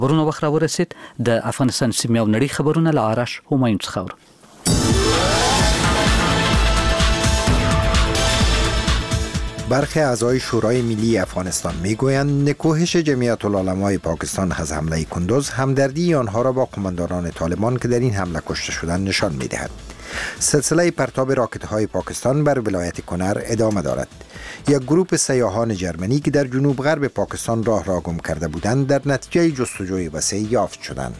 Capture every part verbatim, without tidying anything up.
ورونه وخت راورسید د افغانستان سیمې او نړۍ خبرونه له آرش همایون څخه اورو. برخی اعضای شورای ملی افغانستان میگویند نکوهش جمعیت العلمای پاکستان از حمله کندوز همدردی آنها را با قماندانان طالبان که در این حمله کشته شدند نشان میدهد. سلسله پرتاب راکت‌های پاکستان بر ولایت کنر ادامه دارد. یک گروه سیاحان جرمنی که در جنوب غرب پاکستان راه را گم کرده بودند در نتیجه جستجوی وسیع یافت شدند.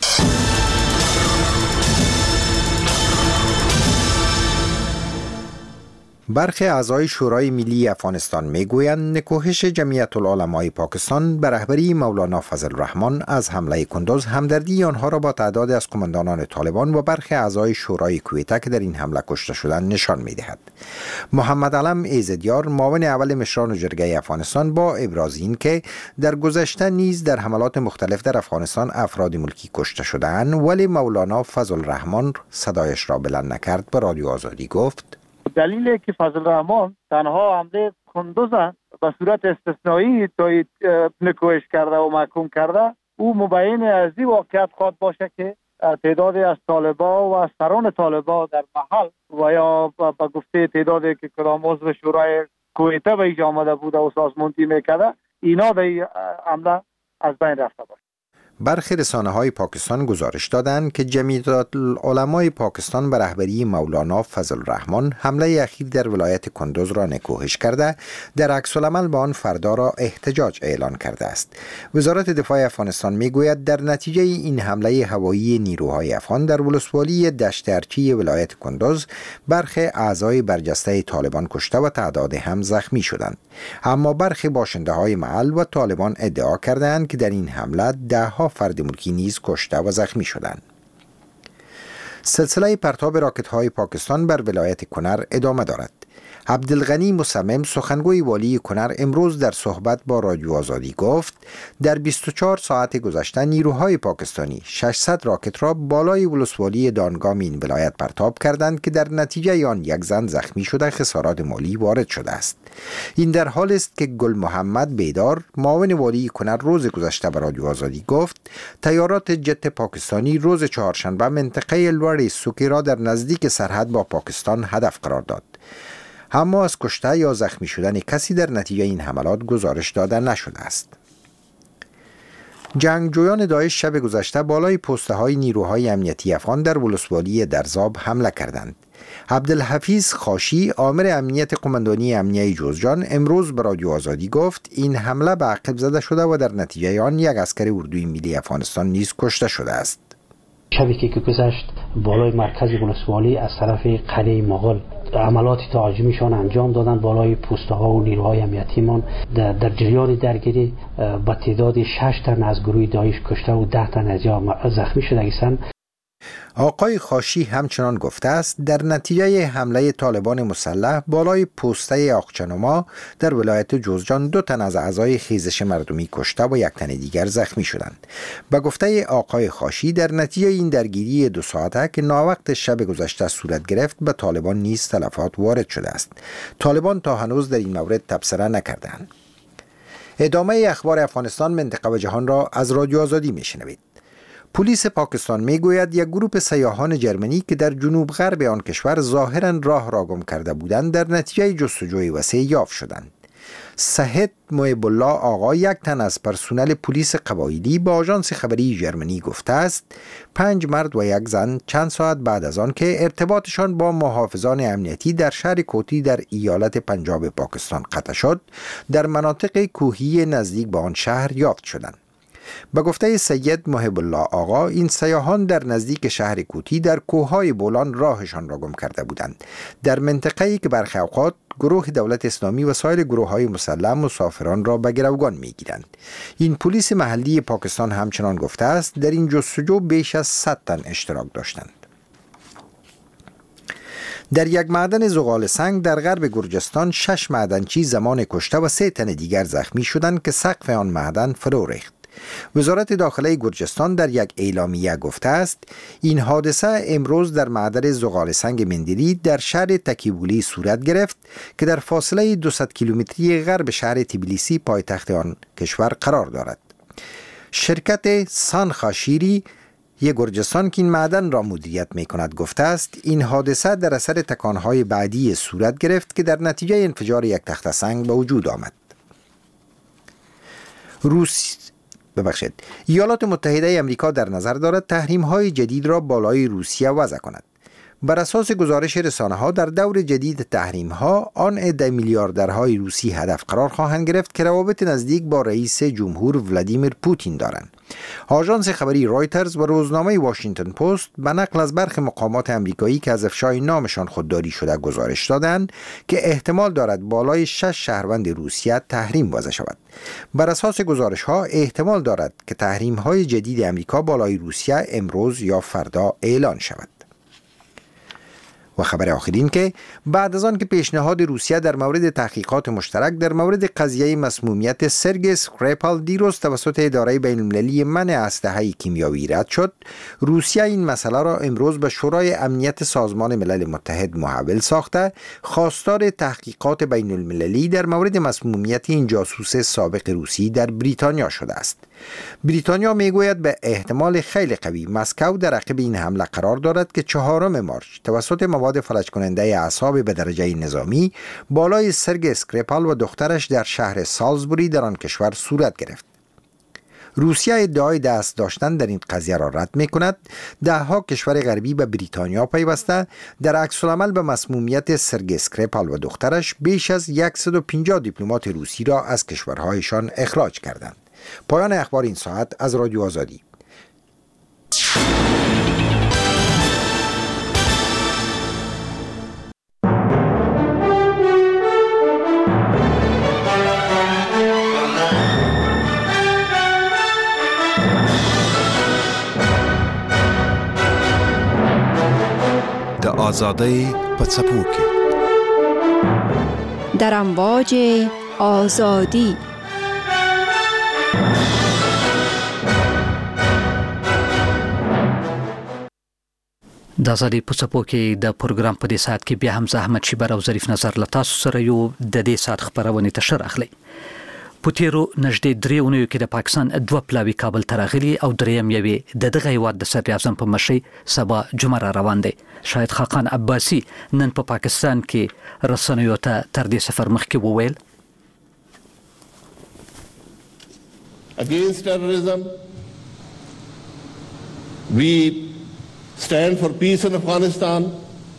برخی اعضای شورای ملی افغانستان میگویند نکوهش جمعیت العلمای پاکستان به رهبری مولانا فضل الرحمن از حمله کندوز همدردی آنها را با تعداد از قماندانان طالبان و برخی اعضای شورای کویته که در این حمله کشته شدند نشان میدهد. محمد علم ایزدیار معاون اول مشران جرگه افغانستان با ابراز این که در گذشته نیز در حملات مختلف در افغانستان افراد ملکی کشته شدند ولی مولانا فضل الرحمن صدایش را بلند نکرد به رادیو آزادی گفت دلیلی که فضل الرحمن تنها حمله کندوز به صورت استثنایی تایید نکوهش کرده و محکوم کرده او مبین از این واقعیت خواهد باشه که تعدادی از طالبا و سران طالبا در محل و یا به گفته تعدادی که کدام عضو شورای کویته به اینجا آمده بوده و سازماندهی میکرده اینا در این حمله از بین رفته باشه. برخی رسانه‌های پاکستان گزارش دادند که جمعیت العلمای پاکستان به رهبری مولانا فضل الرحمن حمله اخیر در ولایت کندوز را نکوهش کرده، در عکس العمل به آن فردا را احتجاج اعلان کرده است. وزارت دفاع افغانستان میگوید در نتیجه این حمله هوایی نیروهای افغان در ولسوالی دشت ارچی ولایت کندوز برخی اعضای برجسته طالبان کشته و تعداد هم زخمی شدند. اما برخی باشنده‌های محل و طالبان ادعا کردند که در این حمله ده ها فرد ملکی نیز کشته و زخمی شدند. سلسله پرتاب راکت‌های پاکستان بر ولایت کنر ادامه دارد. عبدالغنی مصمم سخنگوی والی کنر امروز در صحبت با رادیو آزادی گفت در بیست و چهار ساعت گذشته نیروهای پاکستانی ششصد راکت را بالای ولسوالی دانگام این ولایت پرتاب کردند که در نتیجه آن یک زن زخمی شده خسارات مالی وارد شده است. این در حال است که گل محمد بیدار معاون والی کنر روز گذشته به رادیو آزادی گفت طیارات جت پاکستانی روز چهارشنبه منطقه لوری سوکی را در نزدیک سرحد با پاکستان هدف قرار داد. اما از کشته یا زخمی شدن کسی در نتیجه این حملات گزارش داده نشده است. جنگجویان داعش شب گذشته بالای پسته های نیروهای امنیتی افغان در ولسوالی درزاب حمله کردند. عبدالحفیظ خاشی آمر امنیت قماندانی امنیه جوزجان امروز به رادیو آزادی گفت این حمله به عقب زده شده و در نتیجه آن یک عسکر اردوی ملی افغانستان نیز کشته شده است. شبی که گذشت بالای مرکز ولسوالی از طرف قلعه مغول عملات تهاجمیشان انجام دادن بالای پوسته ها و نیروهای امنیتیمان در, در جریان درگیری با تعداد شش تن از گروه داعش کشته و ده تن از زخمی شده هستند. آقای خاشی همچنان گفته است در نتیجه حمله طالبان مسلح بالای پوسته آقچنما در ولایت جوزجان دو تن از اعضای خیزش مردمی کشته و یک تن دیگر زخمی شدند. به گفته آقای خاشی در نتیجه این درگیری دو ساعته که ناوقت شب گذشته صورت گرفت به طالبان نیز تلفات وارد شده است. طالبان تا هنوز در این مورد تبصره نکردند. ادامه اخبار افغانستان، منطقه و جهان را از رادیو آزادی میشنوید. پلیس پاکستان میگوید یک گروه سیاحان جرمنی که در جنوب غرب آن کشور ظاهرا راه را گم کرده بودند در نتیجه جستجوی وسیع یافت شدند. سهد محب الله آقا یک تن از پرسنل پلیس قبایلی با آژانس خبری جرمنی گفته است پنج مرد و یک زن چند ساعت بعد از آن که ارتباطشان با محافظان امنیتی در شهر کوتی در ایالت پنجاب پاکستان قطع شد در مناطق کوهی نزدیک به آن شهر یافت شدند. به گفته سید محب الله آقا این سیاحان در نزدیک شهر کوتی در کوههای بولان راهشان را گم کرده بودند در منطقه‌ای که برخی اوقات گروه دولت اسلامی و سایر گروه‌های مسلح مسافران را به گروگان می‌گیرند. این پلیس محلی پاکستان همچنان گفته است در این جستجو بیش از صد تن اشتراک داشتند. در یک معدن زغال سنگ در غرب گرجستان شش معدنچی زمان کشته و سه تن دیگر زخمی شدند که سقف آن معدن فرو ریخت. وزارت داخله گرجستان در یک اعلامیه گفته است این حادثه امروز در معدن زغال سنگ مندری در شهر تکیبولی صورت گرفت که در فاصله دویست کیلومتری غرب شهر تبلیسی پایتخت آن کشور قرار دارد. شرکت سانخاشیری یک گرجستان که این معدن را مدیریت می کند گفته است این حادثه در اثر تکانهای بعدی صورت گرفت که در نتیجه انفجار یک تخته سنگ به وجود آمد. روس ببخشید ایالات متحده امریکا در نظر دارد تحریم‌های جدید را بالای روسیه وضع کند. بر اساس گزارش رسانه‌ها در دور جدید تحریم‌ها آن عده میلیاردرهای روسی هدف قرار خواهند گرفت که روابط نزدیک با رئیس جمهور ولادیمیر پوتین دارند. آژانس خبری رایترز و روزنامه واشنگتن پست به نقل از برخی مقامات امریکایی که از افشای نامشان خودداری شده گزارش دادند که احتمال دارد بالای شش شهروند روسیه تحریم وضع شود. بر اساس گزارش‌ها احتمال دارد که تحریم‌های جدید امریکا بالای روسیه امروز یا فردا اعلان شود. و خبر آخرین که بعد از آن که پیشنهاد روسیه در مورد تحقیقات مشترک در مورد قضیه مسمومیت سرگئی اسکریپال دیروز توسط اداره بین‌المللی منع اسلحه کیمیایی رد شد، روسیه این مسئله را امروز به شورای امنیت سازمان ملل متحد محول ساخته خواستار تحقیقات بین‌المللی در مورد مسمومیت این جاسوس سابق روسی در بریتانیا شده است. بریتانیا میگوید به احتمال خیلی قوی مسکو در عقب این حمله قرار دارد که چهارم مارچ توسط مواد فلج کننده اعصاب به درجه نظامی بالای سرگئی اسکریپال و دخترش در شهر سالزبوری در آن کشور صورت گرفت. روسیه ادعای دست داشتن در این قضیه را رد می کند. ده ها کشور غربی به بریتانیا پیوسته در عکس العمل به مسمومیت سرگئی اسکریپال و دخترش بیش از صد و پنجاه دیپلمات روسی را از کشورهایشان اخراج کردند. پایان اخبار این ساعت از رادیو آزادی. د آزادۍ په څپو کې در امواج آزادی د آزادۍ په څپو کې د پروګرام په دې ساعت کې بیا هم زحمت شیبر او ظریف نظر له تاسو سره یو د دې ساعت خبرونه ته شر اخلي. په تیرو نږدې درې اونیو کې د پاکستان دوه پلاوي کابل ته راغلي او دریم یوې د دغه هیواد د صدر اعظم په مشرۍ سبا جمعه را روان دی. شاهد خاقان عباسی نن په پا پاکستان کې رسنیو ته تر دې سفر مخکې وویل Against terrorism, we stand for peace in Afghanistan.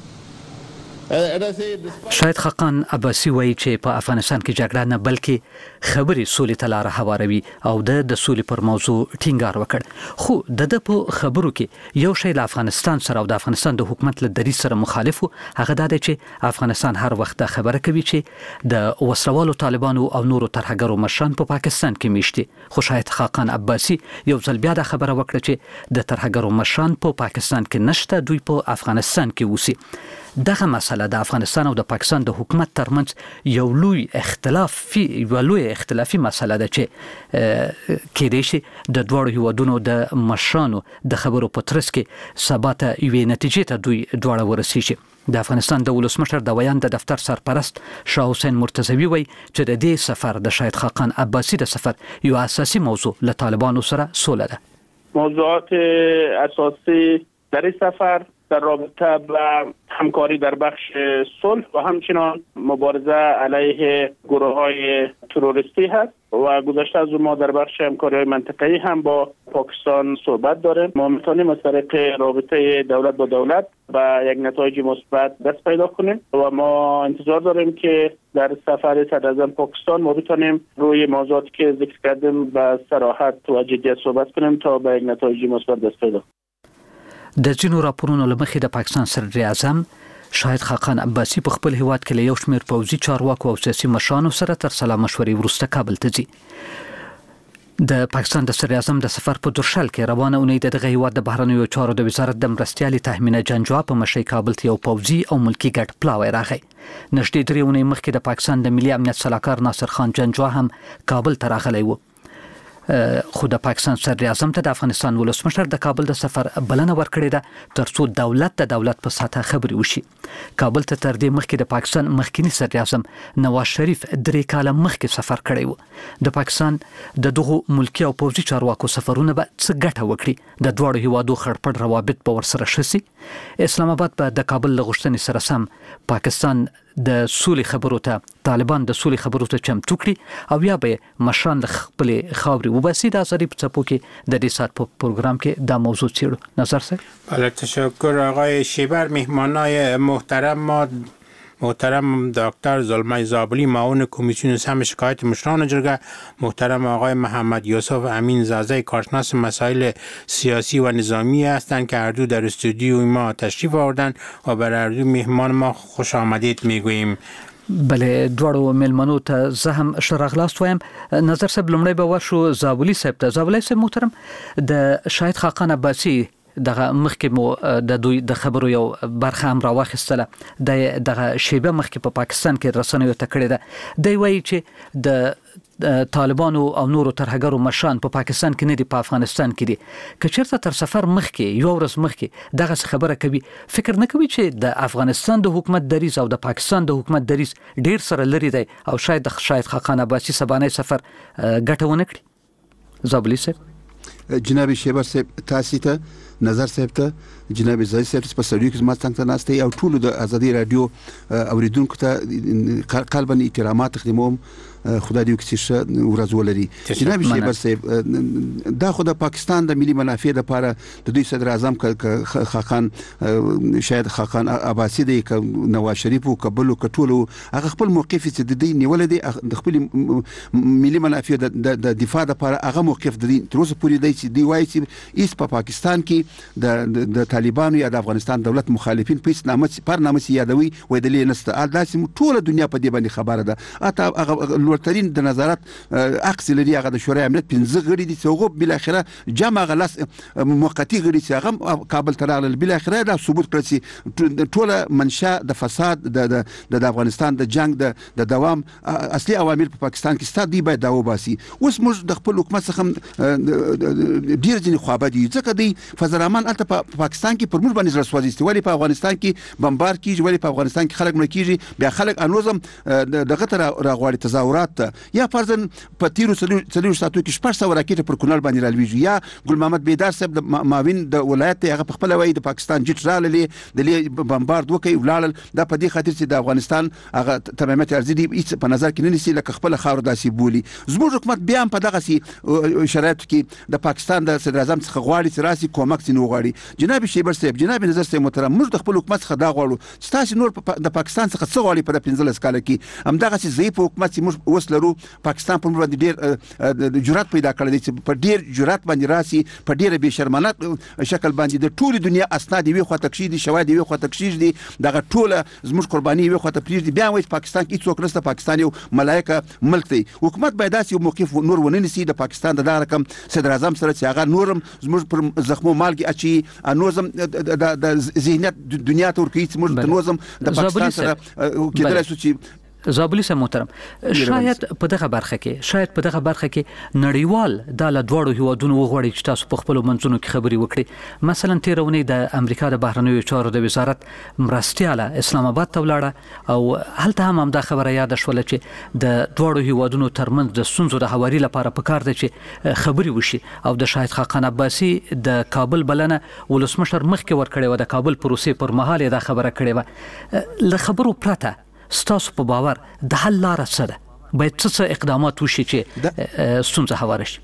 شاهد خاقان عباسی وایي چې په افغانستان کې جګړه نه بلکې خبرې سولې ته لاره هواروي او د د سولې پر موضوع ټینګار وکړ. خو د د په خبرو کې یو شی له افغانستان سره او د افغانستان د حکومت له دریځ سره مخالف و. هغه دا دی چې افغانستان هر وخت خبره کوي چې د وسلوالو طالبانو او نورو ترهګرو مشران په پا پاکستان کې میشتي. خو شاهد خاقان عباسی یو ځل بیا د خبره وکړه چې د ترهګرو مشران په پا پاکستان کې نشته، دوی په افغانستان کې اوسي. دغه مسله د افغانستان او د پاکستان د حکومت ترمنځ یو لوی اختلافي یو لوی اختلافي مسله ده چې کېدای شي د دواړو هیوادونو د مشرانو د خبرو په ترڅ کې سبا ته یوې نتیجې ته دوی دواړه ورسیږي. د افغانستان د ولسمشر د ویان د دفتر سرپرست شاه حسین مرتضوی وایي چې د دې سفر د شاهد خاقان عباسی د سفر یو اساسي موضوع له طالبانو سره سوله ده. موضوعات اساسی در این سفر در رابطه با همکاری در بخش صلح و همچنان مبارزه علیه گروه های تروریستی هست و گذشته از ما در بخش همکاری های منطقه‌ای هم با پاکستان صحبت داریم. ما میتونیم از طریق رابطه دولت با دولت با یک نتایج مثبت دست پیدا کنیم و ما انتظار داریم که در سفر صدراعظم پاکستان ما بتونیم روی موضوعاتی که ذکر کردیم با صراحت و جدیت صحبت کنیم تا به یک نتایج مثبت دست پیدا کنیم. د ځینو راپورونو له مخې د پاکستان صدر اعظم شاهد خاقان عباسی په خپل هیواد کې له یو شمېر پوځي چارواکو او سیاسي مشرانو سره تر سلا مشورې وروسته کابل ته ځي. د پاکستان د صدر اعظم د سفر په درشل کې روانه اونۍ د دغه هیواد د بهرنیو چارو د وزارت د مرستیالي تحمینه جنجوا په مشرۍ کابل ته یو پوځي او ملکی ګډ پلاوی راغی. نږدې درې اونۍ مخکې د پاکستان د ملي امنیت سلاکار ناصر خان جنجوا هم کابل ته راغلی و. خو د پاکستان صدر اعظم ته د افغانستان ولسمشر د کابل د سفر بلنه ورکړې ده ترڅو دولت د دولت په ساته خبري وشي. کابل ته تر دې مخکې د پاکستان مخکنی صدر اعظم نواز شریف درې کاله مخکې سفر کړی و. د پاکستان د دغه ملکی او پوځي چارواکو سفرونه به څه ګټه وکړي؟ د دوه هیوادو خړپړ روابط به ورسره شسي. اسلام آباد په د کابل لغښتنې سره سم پاکستان د سولې خبرو ته طالبان د سولې خبرو ته چمتو کړي او یا به مشران خپل خاوري وباسي. د ازادي په څپو کې د دې سات په پروګرام کې دا موضوع چیرو. نظر سره بله تشکر آقای شیبر. مهمانای محترم ما محترم دکتر زلمه زابلی معاون کمیسیون سم شکایت مشران جرگه، محترم آقای محمد یوسف امین زازه کارشناس مسائل سیاسی و نظامی هستند که هر دو در استودیوی ما تشریف آوردن و بر هر دو مهمان ما خوش آمدید میگوییم. بله دواړو ملمنو ته زه هم شراغلاست وایم. نظر صاحب لمړی به ورشو زابلی صاحب ته. زابلی صاحب محترم، د شاهد خاقان عباسی دغه مخکې مو د دوی د خبرو یو برخه هم راوخیستله. د دغه شیبه مخکې په پاکستان کې رسنیو ته کړې ده. دی وایي چې د طالبانو او نورو ترهګرو مشران په پاکستان کې نه دي، په افغانستان کې دي. که چېرته تر سفر مخکې یو ورځ مخکې دغه خبره کوي، فکر نه کوي چې د افغانستان د حکومت دریځ او د پاکستان د حکومت دریځ ډیر سره لري دی او شاید د شاید خاقان عباسی سبانه سفر ګټه ونه کړي؟ زابلی صاحب. جناب شیبر صاحب تاسو ته، نظر صاحب ته، جناب زای صاحب په سړیو کې ما څنګه ته ناشته او ټول د ازادي رادیو اوریدونکو ته قلبا احترامات تقدیموم. خدای دې وکړي چې ورځ ولري. جناب شیبر صاحب، دا خو د پاکستان د ملي منافع لپاره د دوی صدر اعظم خاقان شاید خاقان عباسی دی ک نواز شریف او کابل او کټولو هغه خپل موقف چې د دې نیول دي د خپل ملي منافع د دفاع لپاره هغه موقف د تر اوسه پورې دی چې دی وایي چې ایس په پاکستان کې د د طالبانو یا د افغانستان دولت مخالفین په نامه پر نامه یادوي وای د لینسته داسې ټول دنیا په دې باندې خبره ده. اته هغه لوړترین د نظارت عکس لري، هغه د شورای امنیت پنځه غړي دي چې هغه بل اخره جمع غلس موقتی غړي چې هغه کابل ته راغلل. بل اخره دا ثبوت کړ چې ټول منشا د فساد د د افغانستان د جنگ د دوام اصلي عوامل په پاکستان کې ستاسو دی باید دا وباسي. اوس موږ د خپل حکومت څخه ډیر ځینې خوابه دي ځکه دی فضل الرحمن الته په پاکستان کې پر موږ باندې زړه سوځي، ولی په افغانستان کې بمبار کیږي، ولی په افغانستان کې خلک مړ کیږي، بیا خلک انوزم دغه تر راغواړي تظاهرات یا فرضاً په تیرو څلور ساعتو کې شپږ سوه راکټ پر کونړ باندې رالویږي. یا ګل محمد بیدار صاحب د معاون د ولایت هغه په خپل وایي د پاکستان جټ راللې د بمبارد وکي ولاړل. دا په دې خاطر چې د افغانستان هغه تمامات ارزي دي هیڅ په نظر کې نه نیسي لکه خپل خاور داسي بولی. زموږ حکومت بیا په دغه سي شرایط کې د پاکستان د صدر اعظم څخه غواړي چې راسي کومک سينو غواړي. جناب شیبر صاحب، جناب نظر صاحب محترم، موږ د خپل حکومت څخه دا غواړو چې تاسو نور د پاکستان څخه څه غواړي په پنځلس کال کې هم دغه سي ضعیف حکومت چې موږ وس لرو. پاکستان په موږ باندې ډیر جرأت پیدا کړی دی چې په ډیر جرأت باندې راسي، په ډیر بے شرمانه شکل باندې د ټول دنیا اسناد وی خو تکشي دي، شواهد وی خو تکشي دي، دغه ټول زموږ قرباني وی خو ته پریږ دي. بیا وایي پاکستان کې څوک نشته، پاکستان یو ملائکه ملک دی. حکومت باید داسې یو موقف نور ونه نیسي د پاکستان د دغه رقم صدر اعظم سره چې هغه نورم زموږ پر زخمو مالګي اچي انوزم د ذهنیت دنیا ته ورکوي چې موږ د نوزم د پاکستان سره کېدلای شو چې زابلی صاحب محترم، شاید په دغه برخه کې شاید په دغه برخه کې نړیوال د لدوړو هیوادونو وغوړي چې تاسو په خپل منځونو کې خبري وکړي. مثلا تیرونی د امریکا د بهرنیو چارو د وزارت مرستياله اسلام آباد ته ولاړه او هلته هم هم دا خبره یاد شول چې د دوړو هیوادونو ترمنځ د سنځو د حواري لپاره پکار دی چې خبري وشي او د شاهد خاقان عباسی د کابل بلنه ولسمشر مخکې ور کړی و، د کابل پروسې پر مهال دا خبره کړې و. له خبرو پرته ستاسو په باور د حل لاره څه ده؟ باید څه اقدامات وشي چې ستونزه هواره شي؟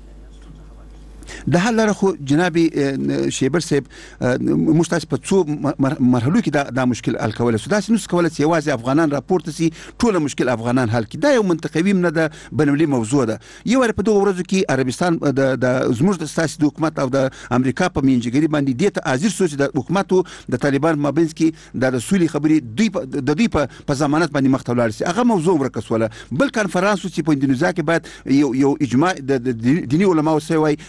د حل لاره خو جناب شیبر صاحب موږ تاسو په څو مرحلو کې دا د مشکل حل کولای شو. داسې نو کولای چې یوازې افغانان راپورته سي ټول مشکل افغانان حل کړي. دا یو منطقوي نه ده، بنولي موضوع ده. یو ور په دغه ورځو کې عربستان د زموږ د سیاسي حکومت او د امریکا په منځګړي باندې د ته حاضر سوچ د حکومت د طالبان مابینس کې د رسولي خبري دوی د دوی په ضمانت باندې مختلول سي. هغه موضوع ورکسوله. بل کانفرنس چې په اندونیزیا کې باید یو یو اجماع د دینی علماو سوي هغه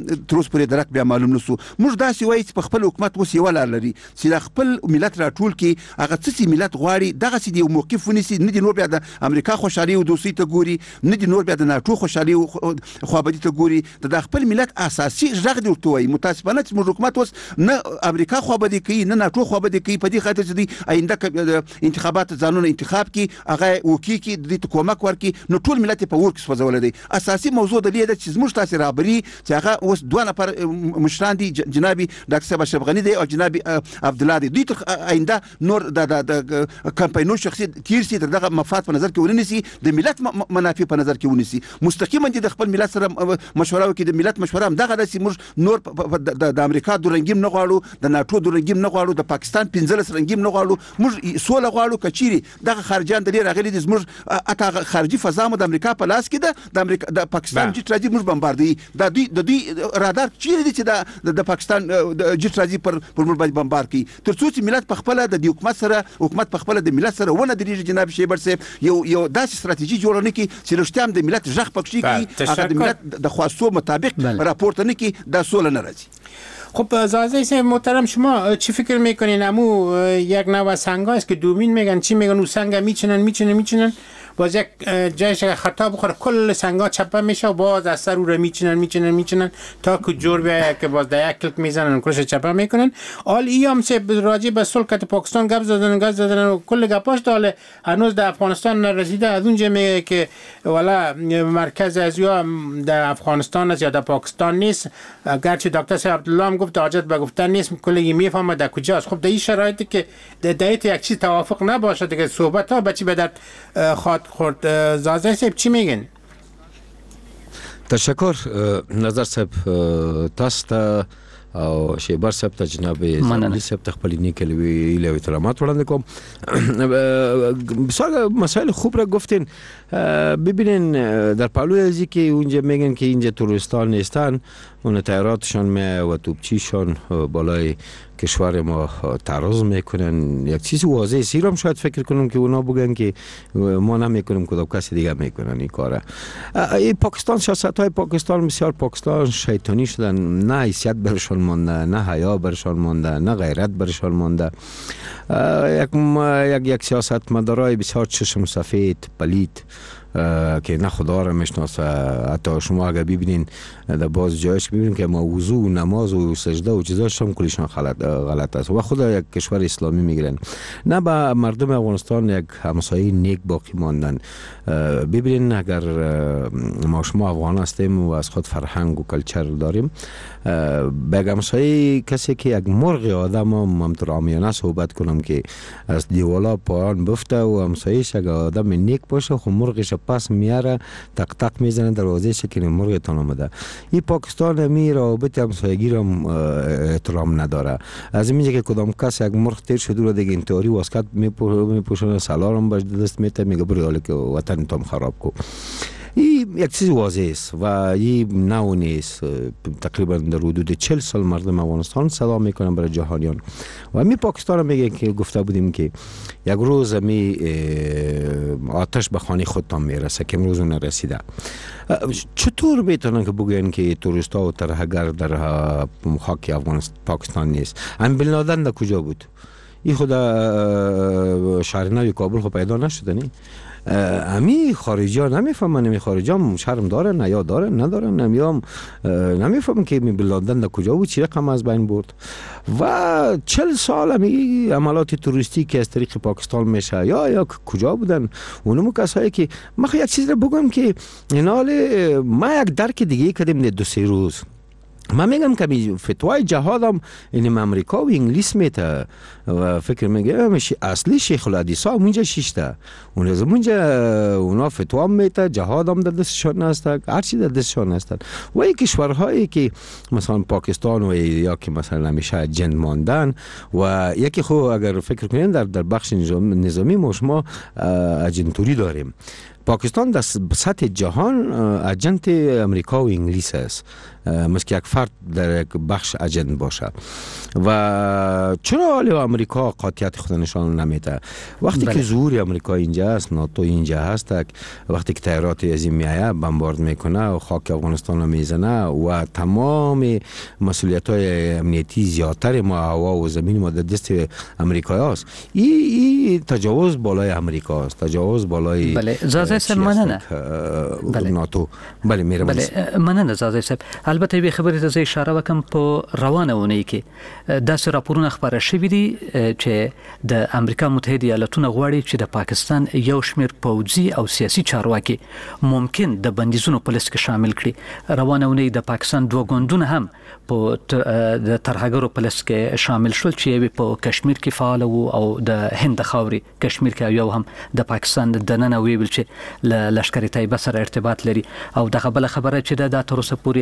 تر اوسه پورې درک بیا معلوم نشو. موږ داسې وایي چې په خپل حکومت اوس یو لار لري چې د خپل ملت راټول کړي، هغه څه چې ملت غواړي دغه سي دی موقف ونیسي، نه دی نور بیا د امریکا خوشحالي او دوستي ته ګوري، نه دی نور بیا د ناتو خوشحالي او خوابدي ته ګوري. د خپل ملت اساسي ژغ دی ورته وایي. متاسفانه چې موږ حکومت اوس نه امریکا خوابدي کوي نه ناتو خوابدي کوي، په دې خاطر چې دی آینده انتخابات ځانونه انتخاب کی هغه وکي کی د کومک ورکی نو ټول ملت په ورک سوځول دي. اساسي موضوع د لیدل چې موږ تاسو رابري چې هغه اوس دوه نفر مشران دي، جنابي ډاکټر صاحب اشرف غنی دی او جنابي عبد الله دی. دوی تر آینده نور د د کمپاینونو شخصي تیر سي دغه مفاد په نظر کې ونیسي، د ملت منافع په نظر کې ونیسي، مستقیما د خپل ملت سره مشوره وکړي. د ملت مشوره هم دغه د موږ نور د امریکا د رنګیم نه غواړو، د ناتو د رنګیم نه غواړو، د پاکستان پنځلس رنګیم نه غواړو. موږ سوله غواړو. کچيري دغه خارجان د لري راغلي د زموږ اته خارجي فضا مو د امریکا په لاس کې ده، د امریکا د پاکستان جټ راځي موږ بمباردي. د دوی د دوی رادار چیرې دي چې د پاکستان د جټ راځي پر پر موږ باندې بمبار کوي. ترڅو چې ملت په خپل د حکومت سره حکومت په خپل د ملت سره ونه درېږي. جناب شیبر صاحب یو یو داسې ستراتیژي جوړ نه کی چې رښتیا هم د ملت ژغ پکې کی، هغه د ملت د خواستو مطابق راپورته نه کی، دا سوله نه راځي. خب زازه سه محترم، شما چی فکر میکنین؟ امو یک نوع سنگ است که دومین میگن، چی میگن؟ اون سنگ میچنن میچنن میچنن باز یک جایش خطا بخوره کل سنگا چپه میشه و باز از سر او رو میچنن میچنن میچنن تا که جور بیایه که باز در یک کلک میزنن کلش چپه میکنن. حال ای هم سه راجع به سلکت پاکستان گپ زدن گپ زدن و کل گپاش داله هنوز در افغانستان نرسیده. از اونجا میگه که والا مرکز از یا در افغانستان است یا در پاکستان نیست، گرچه دکتر صاحب عبدالله هم گفت حاجت به گفتن نیست، کلی میفهمه در کجاست. خب در این شرایطی که در یک چیز توافق نباشه که صحبت ها بچی به در خاط خورد. زازه صاحب چی میگن؟ تشکر نظر صاحب تاسو ته او شیبر صاحب ته جناب زمانی صاحب ته خپل نیکلوی له احترامات وړاندې کوم. بسیار مسائل خوب را گفتین. ببینین در پهلوی ازی که اونجا میگن که اینجا تروریستان نیستن، اون تیاراتشان می و توپچیشان بالای کشور ما تعرض میکنن. یک چیز واضحه سیرم شاید فکر کنم که اونا بگن که ما نمیکنیم کدام کسی دیگه میکنن این کاره. این پاکستان، سیاست های پاکستان بسیار پاکستان شیطانی شدن، نه حیثیت برشان مانده، نه حیا برشان مانده، نه غیرت برشان مانده. یک یک یک سیاست مدارای بسیار چشم سفید پلید که نه خدا را میشناسه. حتی شما اگر ببینین در باز جایش ببینین که ما وضو و نماز و سجده و چیزاش هم کلیشان غلط غلط است و خود یک کشور اسلامی میگیرن. نه با مردم افغانستان یک همسایه نیک باقی ماندن. ببینین اگر ما شما افغان هستیم و از خود فرهنگ و کلچر داریم، به همسایه کسی که یک مرغ آدم هم همطور عامیانه صحبت کنم که از دیوالا پایان بفته و همسایه‌اش اگر آدم نیک باشه خب مرغش پس میاره تق تق میزنه دروازه شکل مرغتان آمده. این پاکستان می رابط همسایگی را احترام نداره. از اینجا که کدام کس یک مرغ تیر شده رو دیگه انتحاری واسکت میپوشونه سلام باش دست میته میگه بری حالا که وطن تام خراب کو. این یک چیز واضح است و این نو نیست. تقریبا در حدود چهل سال مردم افغانستان صدا میکنن برای جهانیان و می پاکستان میگه که گفته بودیم که یک روز می آتش به خانه خودتان میرسه که امروز نرسیده. چطور میتونن که بگوین که توریستا و ترهگر در خاک افغانستان پاکستان نیست؟ ام بن لادن در کجا بود؟ این خود شهرنوی کابل خود پیدا نشده نی؟ امی خارجی ها نمیفهمن. امی خارجی ها شرم دارن نه یا دارن ندارن امی هم نمیفهمن که امی بلادن در کجا بود، چی رقم از بین برد. و چل سال امی عملات توریستی که از طریق پاکستان میشه یا یا کجا بودن اونمو کسایی که من یک چیز رو بگم که اینال ما یک درک دیگه کردیم دو سه روز. من میگم که فتوای جهاد هم این امریکا و انگلیس میته و فکر میگم اصلی شیخ الحدیث ها اونجا شیشته اون از اونجا اونا فتوا میته جهاد هم در دستشان هست، هر چی در دستشان هست. و این کشورهایی که مثلا پاکستان و یا که مثلا همیشه جند ماندن و یکی خو اگر فکر کنین در در بخش نظامی ما شما اجنتوری داریم. پاکستان در سطح جهان اجنت امریکا و انگلیس است، مثل یک فرد در یک بخش اجنت باشه. و چرا حالی امریکا قاطعیت خود نشان نمیده؟ وقتی بله. که ظهور امریکا اینجا است، ناتو اینجا هست، وقتی که تیارات از این میایه بمبارد میکنه و خاک افغانستان رو میزنه و تمام مسئولیت های امنیتی زیادتر ما هوا و زمین ما در دست امریکا هست. این ای تجاوز بالای امریکا است، تجاوز بالای بله زازه سب مننه بله. ناتو بله میره بله مننه زازه سب. البته به خبرې ته اشاره وکم په روانه ونی کې داسې راپورونه خبره شوې دي چې د امریکا متحده ایالاتونو غواړي چې د پاکستان یو شمېر پوځي او سیاسي چارواکي ممکن د بندیزونو په لیست کې شامل کړي. روانه ونی د پاکستان دوه ګوندونه هم په د ترهګرو په لیست کې شامل شول چې یو په کشمیر کې فعال وو او د هند خاوري کشمیر کې یو هم د پاکستان د نن ویل چې ل لشکري طیبه سره ارتباط لري او دغه بل خبره چې د تر اوسه پورې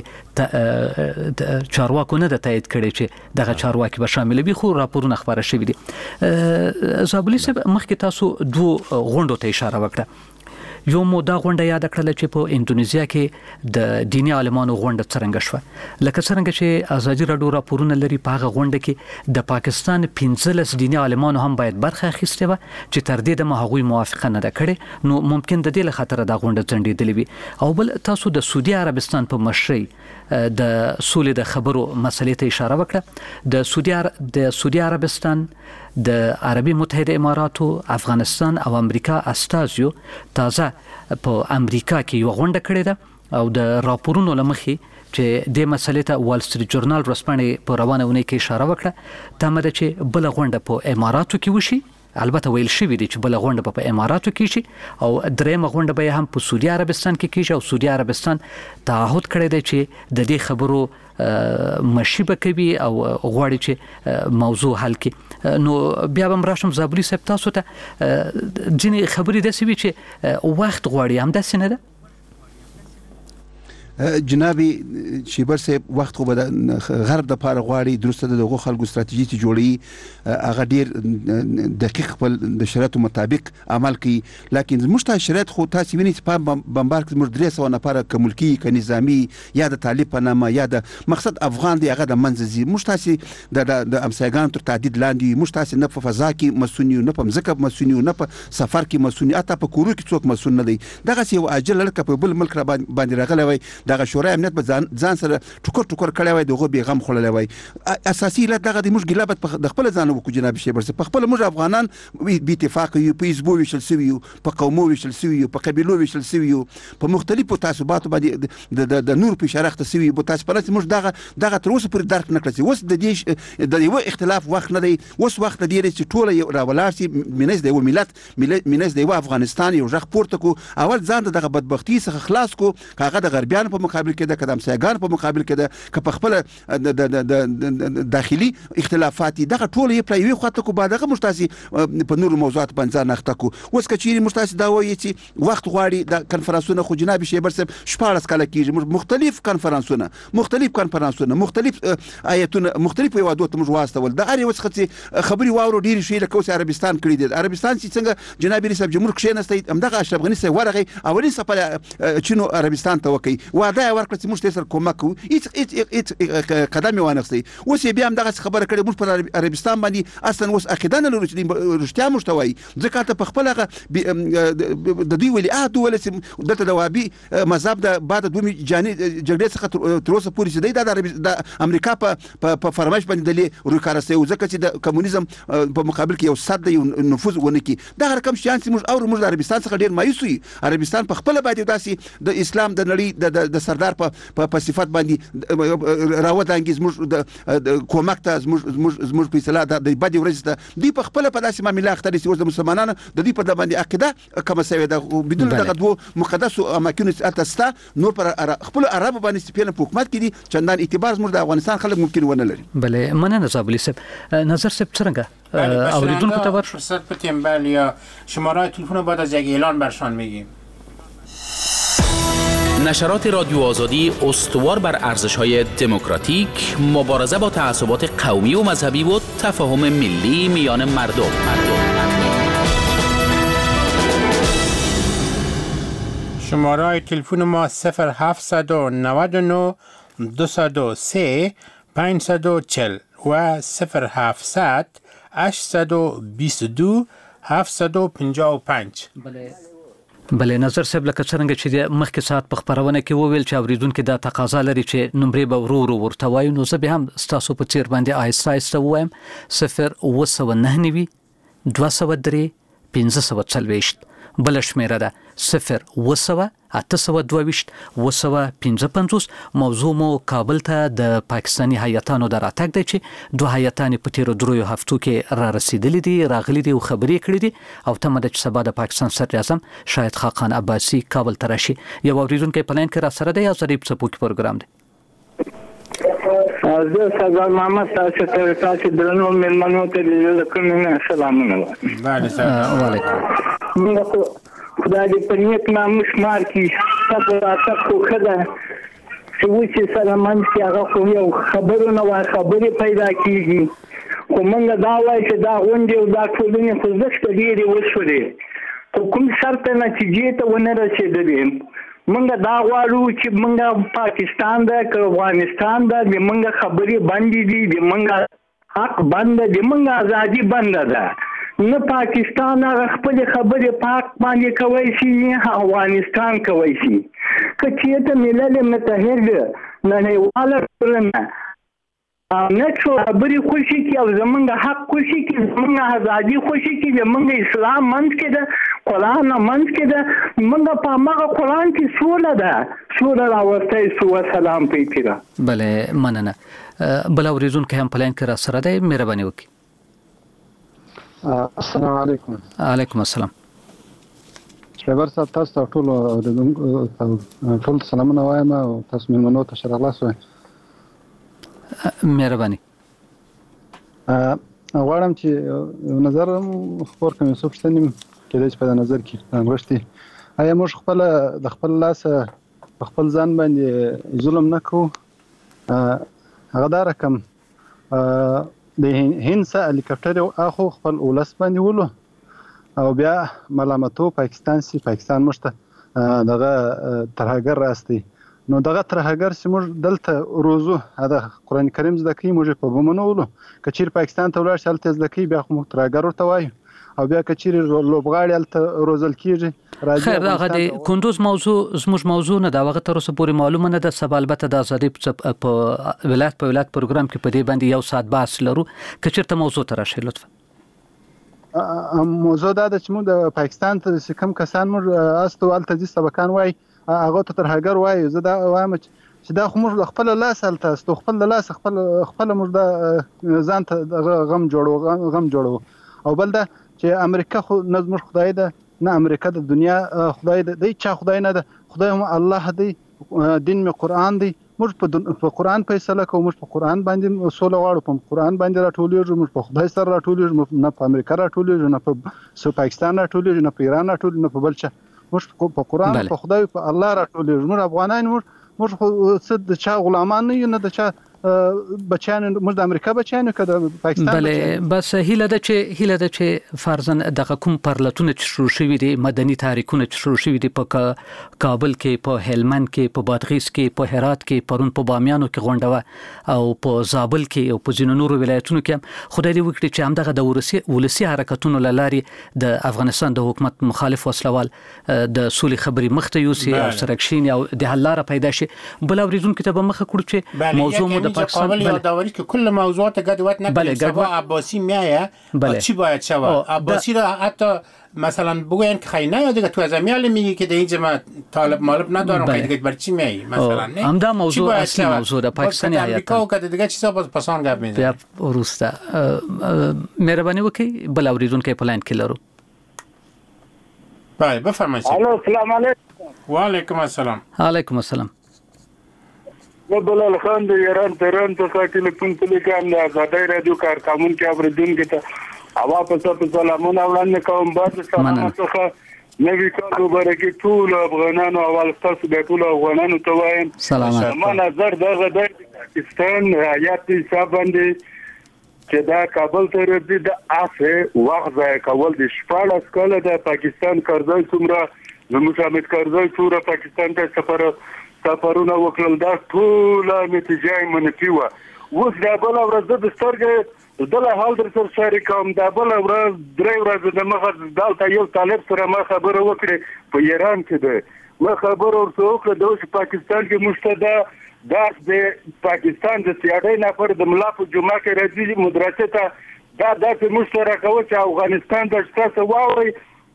چارواکو نه د تایید کړي چې دغه چارواکي به شامل وي، خو راپورونه خبره شوې دي. زابلی صاحب مخکې تاسو دوه غونډو ته اشاره وکړه. یو مو دا غونډه یاد کړل چې په انډونیزیا کې د دیني عالمانو غونډه څنګه شوه، لکه څنګه چې ازادي راډیو راپورونه لري په هغه غونډه کې د پاکستان پنځلس دیني عالمانو هم باید برخه اخیستې وه چې تر دې دمه هغوی موافقه نه ده کړې، نو ممکن د دې له خاطره دا غونډه ځنډېدلې وي. او بل تاسو د سعودي عربستان په مشرۍ د سولې د خبرو مسلې ته اشاره وکړه. د سعودي د سعودي عربستان د عربي متحده اماراتو، افغانستان او امریکا استازیو تازه په امریکا کې یو غونډه کړې ده او د راپورونو لمخې چې د مسلې ته وال سټریټ جورنال ورسپانې په روانه ونی کې اشاره وکړه تمه ده چې بل غونډه په اماراتو کې وشي. البته ویل شوی دی چې بل غونډه په اماراتو کې شي او درېمه غونډه به هم په سعودي عربستان کې کیږي او سعودي عربستان تعهد کړی دی چې د دې خبرو مشي به کوي او غواړي چې موضوع حل کړي. نو بیا به راشم زابلی صاحب تاسو ته ځینې خبرې داسې وي چې وخت غواړي، همداسې نه ده؟ جنابي شیبر صاحب وخت خو به غرب د پاره غواړي، درسته دغه خلکو ستراتیژي چې جوړي هغه ډیر دقیق خپل د شرایطو مطابق عمل کوي، لکن زموږ شرایط خو تاسو وینئ چې په بمبار کې زموږ درې سوه نفره که ملکي که نظامي یا د طالب په نامه یا د مقصد افغان دی هغه د منځه ځي. موږ تاسو د امسایګانو تر تعدید لاندې، موږ تاسو نه په فضا کې مسؤل یو، نه په ځمکه مسؤل یو، نه په سفر کې مسؤل یو، حتی په کورو کې څوک مسؤل نه دی. دغسې یو عاجل لړکه په بل ملک را باندې راغلی وای، دغه شورای امنیت به ځان سره ټوکر ټوکر کړی وای، دغه بې غم خوړلی وای. اساسي علت دغه دی، موږ ګیله باید د خپله ځانه وکړو جناب شیبر صاحب. په خپله موږ افغانان بې اتفاقه یو، په حزبو ویشل سوي یو، په قومو ویشل سوي یو، په قبیلو ویشل سوي یو، په مختلفو تعصباتو باندې د نور په اشاره اخته سوي یو. تاسو په موږ دغه دغه تر اوسه پورې درک نه کړی. اوس د دې د یو اختلاف وخت نه دی، اوس وخت دی چې ټوله راولاړ شي منځ د یو ملت منځ د یو افغانستان یو غږ پورته کو، اول ځان دغه بدبختي څخه خلاص کو، هغه د غربیانو په مقابل کې د قدم سیګان په مقابل کې د که په خپل د داخلي اختلافات دغه ټول یې پر یوې خواته کو، بعد هغه موږ تاسې په نورو موضوعات باندې ځان اخته کو. اوس که چیرې موږ تاسې دا وایي چې وخت غواړي د کنفرانسونه، خو جناب شیبر صاحب شپاړس کاله کېږي موږ مختلف کنفرانسونه مختلف کنفرانسونه مختلف آیتونه مختلف هېوادو ته موږ واستول. د هر یو څخه چې خبرې واورو ډېرې ښې لکه اوس عربستان کړي دي. عربستان چې څنګه جناب رئیس جمهور کښېنستی، همدغه اشرف غني صاحب ورغی اولین سفر چینو عربستان ته وکړي، وعده یې ورکړه چې موږ ته سره کومک کوو، هېڅ هېڅ قدم یې وانخیستی. اوس یې بیا همدغسې خبره کړې موږ پر عربستان باندې اصلا اوس عقیده نه لرو چې رښتیا موږ ته وایي، ځکه هلته په خپل هغه د دوی ولي عهد وویل چې دلته د وهابي مذهب د بعد دومې جاني جګړې څخه تر اوسه پورې چې دی دا د امریکا په فرمایش باندې دلې رویکاره سوی و، ځکه چې د کمونیزم په مقابل کې یو صد دی، یو نفوذ ونه کړي. دغه رقم شیان چې موږ اورو، موږ د عربستان څخه ډېر مایوس یو. عربستان په خپله باید یو داسې د اسلام د نړۍ د سردار په صفت باندې راودانګي زموږ کومک ته، زموږ په اصطلاح د بدې ورځې ته دوی په خپله په داسې معامله اخته دي چې اوس د مسلمانانو د دوی په دې باندې عقیده کمه سوې ده. بدون دغه دوو مقدسو اماکنو هلته شته، نور پر خپلو عربو باندې سپېنه په حکومت کې دي، چندان اعتبار زموږ د افغانستان خلک ممکن ونه لري. بله مننه زابلی صاحب. نظر صاحب څرنګه اوریدونکو ته ورشو فرصت په تیمبل یا شماره تلفن بعد از یک اعلان برشان میگیم. نشرات رادیو آزادی استوار بر ارزش‌های دموکراتیک، مبارزه با تعصبات قومی و مذهبی و تفاهم ملی میان مردم. شماره تلفن ما صفر هفتصد و نود و نه دویست و سه پانصد و چهل و صفر هفتصد هشتصد و بیست و دو هفتصد و پنجاه و پنج. بله نظر صاحب لکه څنګه چې د مخکې ساعت په خبرونه کې وویل چې اوریدونکو دا تقاضا لري چې نمبرې به ورو ورو ورته وایو، نو زه به هم ستاسو په څیر باندې آهسته آهسته ووایم صفر اوه سوه نهه نوي دوه سوه درې پنځه سوه څلوېښت. بله شمېره ده صفر اوه سوه اته سوه دوه ویشت اوه سوه پنځه پنځوس. موضوع مو کابل ته د پاکستاني هیاتانو د راتګ دی چې دوه هیاتانې په تیرو دریو هفتو کې را رسیدلي دي، راغلي دي او خبرې کړې دي او تمه ده چې سبا د پاکستان صدر اعظم شاهد خاقان عباسي کابل ته راشي. یو اورېدونکی په لاین کې را سره دی، یا ضریب څپوکي پروګرام دی. زه سردار محمد تاسو ته تاسو درنو مېلمنو ته د کومه سلامونه وایم. بله سلام علیکم. خدای دې په نیک نام شمار کړي. تاسو تاسو خدای چې و چې سره منځ کې هغه خو یو خبرونه وای خبرې پیدا کیږي، خو موږ دا وایي چې دا غونډې او دا ټولنې خوځښت ډېرې وشولې، خو کوم شرط نتیجې ته ونه رسېدلې. موږ دا غواړو چې موږ پاکستان ده که افغانستان ده د موږ خبرې بندې دي، د موږ حق بند دی، د موږ ازادي بند ده. نه پاکستان هغه خپل خبرې پاک باندې کوي شي، نه افغانستان کوي شي. که چېرته ملل متحد نړیواله ټولنه نه څو خبرې خوشي کړي او زموږ حق خوشي کړي، زموږ ازادي خوشي کړي، زموږ اسلام منځ کې ده، قرآن منځ کې ده، موږ په هماغه قرآن کې سوله ده، سوله راوستی سو. سلام پیتیره. بله مننه. بل اورېدونکی هم په لاین کې را سره دی، مهرباني وکړئ. السلام علیکم. علیکم السلام. شیبر صاحب تاسو ته ټول ټول سلامونه وایم او تاسو مېلمنو ته ښه راغلاست وایم. مهرباني. غواړم چې یو نظر خپور کړم، یو څه پوښتنې کېدای چې په نظر کې نغښتي. آیا موږ خپل د خپل لاسه په خپل ځان باندې ظلم نه کوو؟ هغه دا رقم د هند څخه هلیکاپټر یو اخو خپل ولس باندې ولو او بیا ملامتو پاکستان سي پاکستان موږ ته دغه ترهګر راستي. نو دغه ترهګر چې موږ دلته روزو دا قرآن کریم زده کوي، موږ په بمونو ولو. که چیرې پاکستان ته ولاړ شي هلته زده کوي، بیا خو موږ ترهګر ورته وایو. او بیا که چیرې لوبغاړي هلته روزل کېږي. خیر هغه د کندوز موضوع زموږ موضوع نه ده، هغه تر اوسه پورې معلومه نه ده. سبا البته د ازادي په ولایت په ولایت پروګرام کې په دې باندې یو ساعت بحث لرو. که چېرته موضوع ته راشئ لطفا. موضوع دا ده چې موږ د پاکستان ته چې کوم کسان موږ استو هلته ځي سبقان وایي، هغه ته ترهګر وایي. زه دا وایم چې دا خو موږ خپل لاس هلته استو خپل لاس خپل خپل موږ د ځان ته غم جوړو غم جوړو. او بل دا چې امریکا خو نه زموږ خدای ده، نه امریکا د دنیا خدای ده، د چا خدای نه ده. خدای هم الله دی، دین می قرآن دی. موږ په قرآن فیصله کوو، موږ په قرآن باندې سوله غواړو، په قرآن باندې راټولیږو، موږ په خدای سره راټولیږو، نه په امریکا راټولیږو، نه په پاکستان راټولیږو، نه په ایران راټولیږو، نه په بل چا. موږ په قرآن په خدای په الله راټولیږو. موږ افغانان موږ موږ خو څه د چا غلامان نه یو، نه د چا بچیان، موږ د امریکا بچیان که د پاکستان. بله بس هیله ده چې هیله ده چې فرضاً دغه کوم پرلتونه چې شروع شوي دي، مدني تحریکونه چې شروع شوي دي په کابل کې، په هلمند کې، په بادغیس کې، په هرات کې، پرون په بامیانو کې غونډه او په زابل کې او په ځینو نورو ولایتونو کې هم خدای دې وکړي چې همدغه د ولسي ولسي حرکتونو له لارې د افغانستان د حکومت مخالف وسلوال د سولې خبرې مخ ته یوسي او سره کښیني او د حل لاره پیدا شي. بل اورېدونکو ته به مخه کړو چې موضوع مو د قابل یادآوری که کل موضوعات گدوت نکنید. سبا عباسی میایه چی باید شود؟ عباسی را حتی مثلا بگوین که خیلی نه دیگه تو از امیال میگی که در اینجا من طالب مالب ندارم، خیلی دیگه برای چی میایی مثلا؟ نه همدا موضوع اصلی موضوع ده پاکستانی آیتا و که دیگه چیزا باز پسان گپ میزنه. بیا روستا مهربانی وکړئ بل اوریدونکو په لاین کې لرو. بله بفرمایید. الو سلام علیکم. و علیکم السلام. علیکم السلام. मैं बलाल खान दे Iran Tehran तो का टेलीफोन पे काम दा आजादी रेडियो कारकामन के आवरदन के ता हवा पे सब सलामन अवलान ने कौम बात सलाम तो खा نبی کالو برکی ټول افغانانو اول تاسو د ټول افغانانو ته وایم سلام. ما نظر دغه د پاکستان حیات حساب باندې چې دا کابل ته ردی د اسه وخت ځای کول د شپاړس کاله د پاکستان قرضې څومره زموږ حامد کرزي ټول پاکستان ته سفر سفرونه وکړل دا ټول نتیجه منفي و. اوس دا بل ورځ د سترګې د له حال در سره شریکوم دا بل ورځ درې ورځې د مخه دلته یو طالب سره ما خبره وکړې په ایران کې ده ما خبره ورته وکړه د اوس پاکستان کې مشتدا دا د پاکستان د سیاده نفر د ملا په جمعه کې راځي مدرسې ته دا داسې مشترک و چې افغانستان د تاسو واوري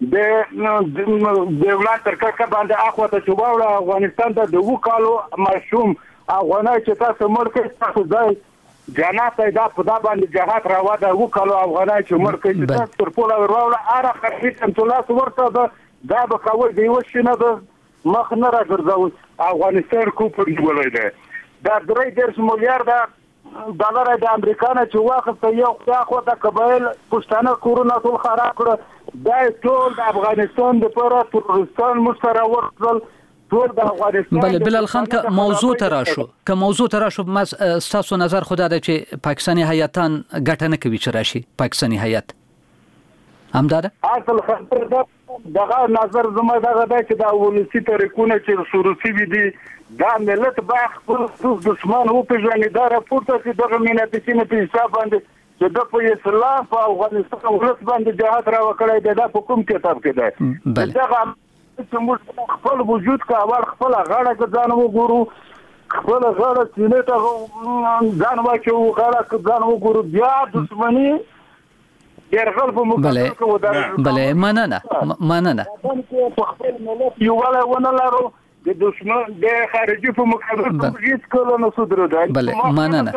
د د ولایت تر ککه باندې اخوته چې واوره افغانستان د دوه کالو ماشوم افغانای چې تاسو مرکز تاسو ځای جنات دا په دا باندې جهات راوړه وو کالو افغانای چې مرکز تاسو پر پوله وروړه اره خرڅ ته لاس ورته دا به کول دی وښینه د مخ نه راګرځاو افغانستان کو پر نیولای دی دا درې درس میلیارډ ډالر د امریکا نه چې واخت یو خو د قبایل پښتانه کورونا ټول خراب کړ دا ټول د افغانستان د پر ترورستان مشترک ورکړل ټول د افغانستان بل بلال خان که موضوع تراشو که موضوع تراشو مس تاسو نظر خدا ده چې پاکستانی هیاتان ګټه نه کوي چې راشي پاکستانی هیات همداده اصل خبر ده دغه نظر زما دغه ده چې دا ولسی طریقونه چې شروعي وي دي دا ملت با خپل دښمن او پیژنې دا راپورته چې دغه میناتینه په حساب باندې چې د په اسلام په افغانستان ولس باندې جهاد را وکړای دی دا په کوم کتاب کې ده دغه چې موږ خپل وجود کا اول خپل غاړه کې ځان وګورو خپل غاړه سینې ته ځان واچو غاړه کې ځان وګورو بیا دښمنی يرغل په مقابل کې ودار بله مننه مننه په خپل ملت یو ولا ونه لرو د دشمن د خارجي په مقابل کې هیڅ کله نه صدر ده بله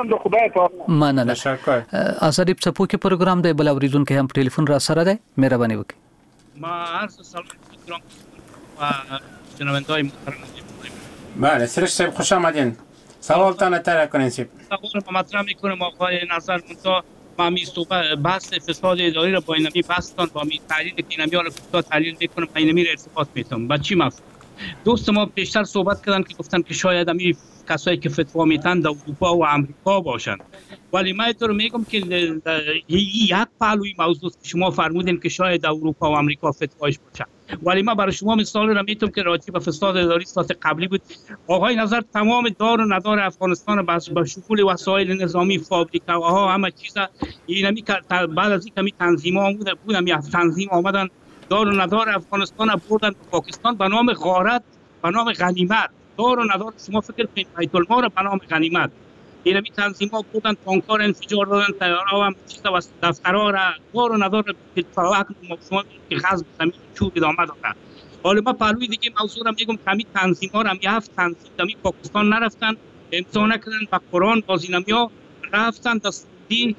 مننه مننه تشکر ازادي په پوکي پروګرام دی بل اوریدون کې هم ټلیفون را سره دی مهرباني وکړئ ما عرض سلام دارم شنونده‌های محترم بله سرش صاحب خوش آمدین سوالتان طرح کنین سیب سوال ما مطرح میکنم آقای نظر منتها ما می صحبت بحث فساد اداری را با اینمی بحثتان با می تحلیل که اینمی ها را فساد تحلیل میکنم با اینمی را ارتباط میتونم با چی مفهوم دوست ما پیشتر صحبت کردن که گفتن که شاید همی کسایی که فتوا میتن در اروپا و امریکا باشند ولی من اینطور میگم که یک پهلوی موضوع که شما فرمودین که شاید در اروپا و امریکا فتوایش باشند ولی من برای شما مثال را میتونم که راجع به فساد اداری ساعت قبلی بود آقای نظر تمام دار و ندار افغانستان با شمول وسایل نظامی فابریکاها همه چیز اینمی بعد از اینکه تنظیم آمده بود همی تنظیم آمدن دار و ندار افغانستان بردن به پاکستان به نام غارت به نام غنیمت دار و ندار شما فکر کنید بیت المال به نام غنیمت اینمی تنظیم ها بردن تانکار انفجار دادن تیارها هم چیز و دفترها را دار و ندار فراحت شما که غزب زمین چوب ادامه دادن حالا ما پهلوی دیگه موضوع را میگم کمی تنظیم ها را هم هفت تنظیم دمی پاکستان نرفتن امضا نکردن با قرآن باز اینمی ها رفتن تا سعودی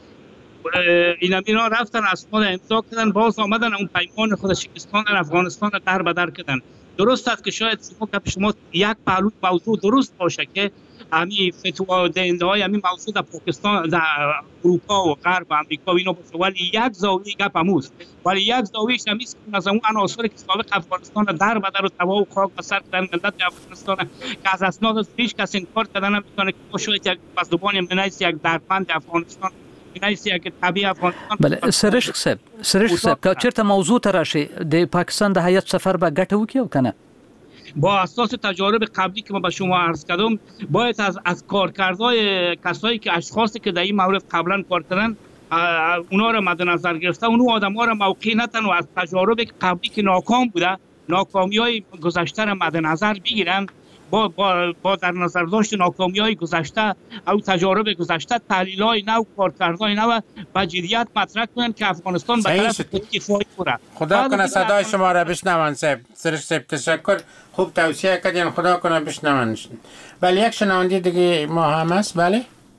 اینمی ها رفتن اسناد امضا کردن باز آمدن اون پیمان خود شکستاندن افغانستان را در بدر کردن درست است که شاید شما که شما یک پهلو موضوع درست باشه که همین فتوا دهنده های همین موضوع در پاکستان در اروپا و غرب و امریکا و اینا باشه ولی یک زاویه گپ هموست ولی یک زاویهش همیست که از اون عناصر که سابق افغانستان در بدر و تباه و خاک و سر کردن ملت افغانستان که از اسناد از هیچ کس انکار کردن نمیتونه که ما شاید یک مظلومان منایس یک دربند افغانستان منایس یک طبیعی افغانستان بله سرش صاحب سرش صاحب که چرته موضوع تراشی د پاکستان د هیئت سفر به ګټه وکړي او کنه با اساس تجارب قبلی که ما به شما عرض کردم باید از از کارکردهای کسایی که اشخاصی که در این مورد قبلا کار کردن اونا را مد نظر گرفته اون آدم‌ها را موقع نتن و از تجارب قبلی که ناکام بوده ناکامی‌های گذشته را مد نظر بگیرن با با با در نظر داشت ناکامی‌های گذشته او تجارب گذشته تحلیل‌های نو کارکردهای نو با جدیت مطرح کنن که افغانستان به طرف اتفاقی بره خدا کنه صدای شما را بشنون صاحب سرش صاحب تشکر خوب توصیه کردین خدا کنه بشنون ولی یک شنونده دیگه ما هم هست بله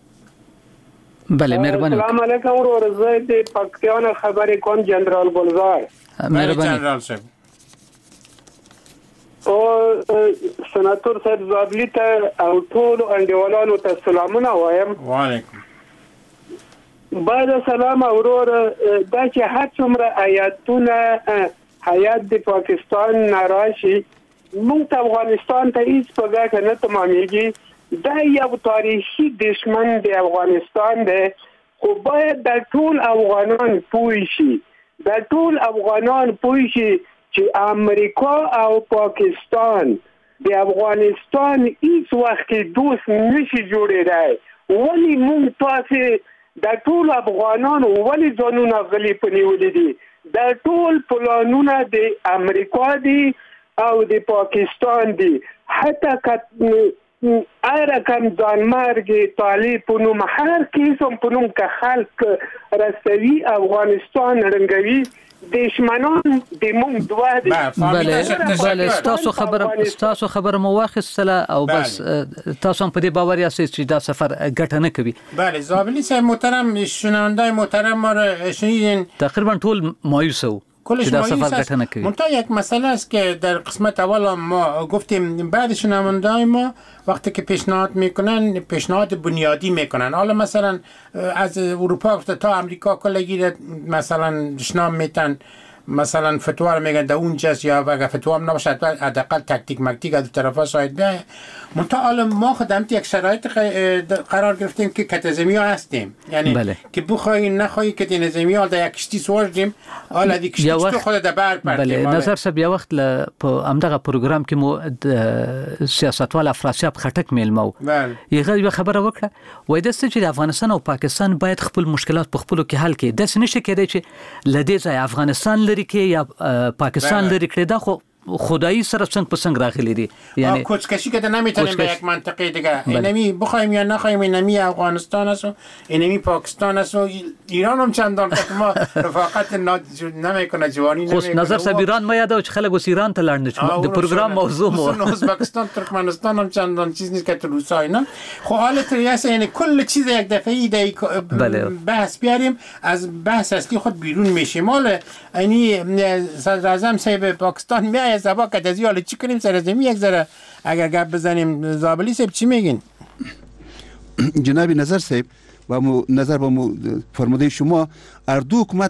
بله مهربانی السلام علیکم و رضای پاکستان خبر کن جنرال گلزار مهربانی جنرال صاحب او سناتور صاحب زابلی ته او ټول انډیوالانو ته سلامونه وایم وعلیکم بعد سلام اورور دا چې هر څومره آیاتونه حیات د پاکستان ناراشي موږ ته افغانستان ته هیڅ په ګټه نه تمامېږي دا یو تاریخي دشمن د افغانستان دی خو باید د ټول افغانان پوه شي د ټول افغانان پوه شي چې امریکا او پاکستان د افغانستان هیڅ وخت دوست نشي جوړېدای. ولی مونږ تاسې د ټول افغانانو ولی ځانونه غلي پنیولي دي؟ د ټول پلانونه د امریکا دي او د پاکستان دي. حتی که هر رقم ځانمرګ طالب په نوم هر قسم په نوم که خلک رسوي افغانستان رنګوي دشمنان د مونږ دوه دي. بله بله ستاسو خبر ستاسو خبر مو واخیستله او بس تاسو هم په دې باور یاست چې دا سفر ګټه نه کوي. بله زابلی صاحب محترم، شنوندای محترم ما را شنیدین تقریبا ټول مایوس و کلش مایوس است. منتها یک مسئله است که در قسمت اول ما گفتیم بعد شنوندای ما وقتی که پیشنهاد میکنن پیشنهاد بنیادی میکنن. حالا مثلا از اروپا تا امریکا کلگی مثلا شنام میتن مثلا فتوا میگن در اونجاست یا اگر فتوا هم نباشد حداقل تکتیک مکتیک از طرفا شاید بیاید. منتها حالا ما خودم یک شرایط قرار گرفتیم که کتزمی ها هستیم، یعنی بله. که بخوایی نخوایی کتزمی ها در یک کشتی سوار دیم حالا دی کشتی تو خود در بر پرتیم. بله نظر صاحب یا وقت امدغه پروگرام که مو سیاستوال افراسیاب خټک میلمو یغه یو خبره وکړه وای د ست چې افغانستان او پاکستان باید خپل مشکلات په خپلو کې حل کړي. د څه نشي کېدای چې لدې ځای افغانستان لري کې یا پاکستان لري کړي. دا خو خدایی سره څنګه په څنګه راغلي دي، یعنی کوچکشی که نمیتونیم به یک منطقه دیگه اینمی بخوایم یا نخوایم اینمی افغانستان است و اینمی پاکستان است و ایران هم چندان که ما رفاقت نمیکنه جوانی نمیکنه. خو نظر صاحب ایران ما یادو چې خلک اوس ایران ته لاړ نه د پروګرام موضوع مو ازبکستان ترکمنستان هم چندان چیز نیست که تو روسای نه. خو حالت ریاست یعنی کل چیز یک دفعه دی بحث بیاریم از بحث اصلی خود بیرون میشیم. حالا یعنی صدر اعظم صاحب پاکستان میاد سبا که از حالا چی کنیم سرزمی یک ذره اگر گپ بزنیم. زابلی صاحب چی میگین؟ جناب نظر صاحب و مو نظر با مو فرموده شما اردو حکومت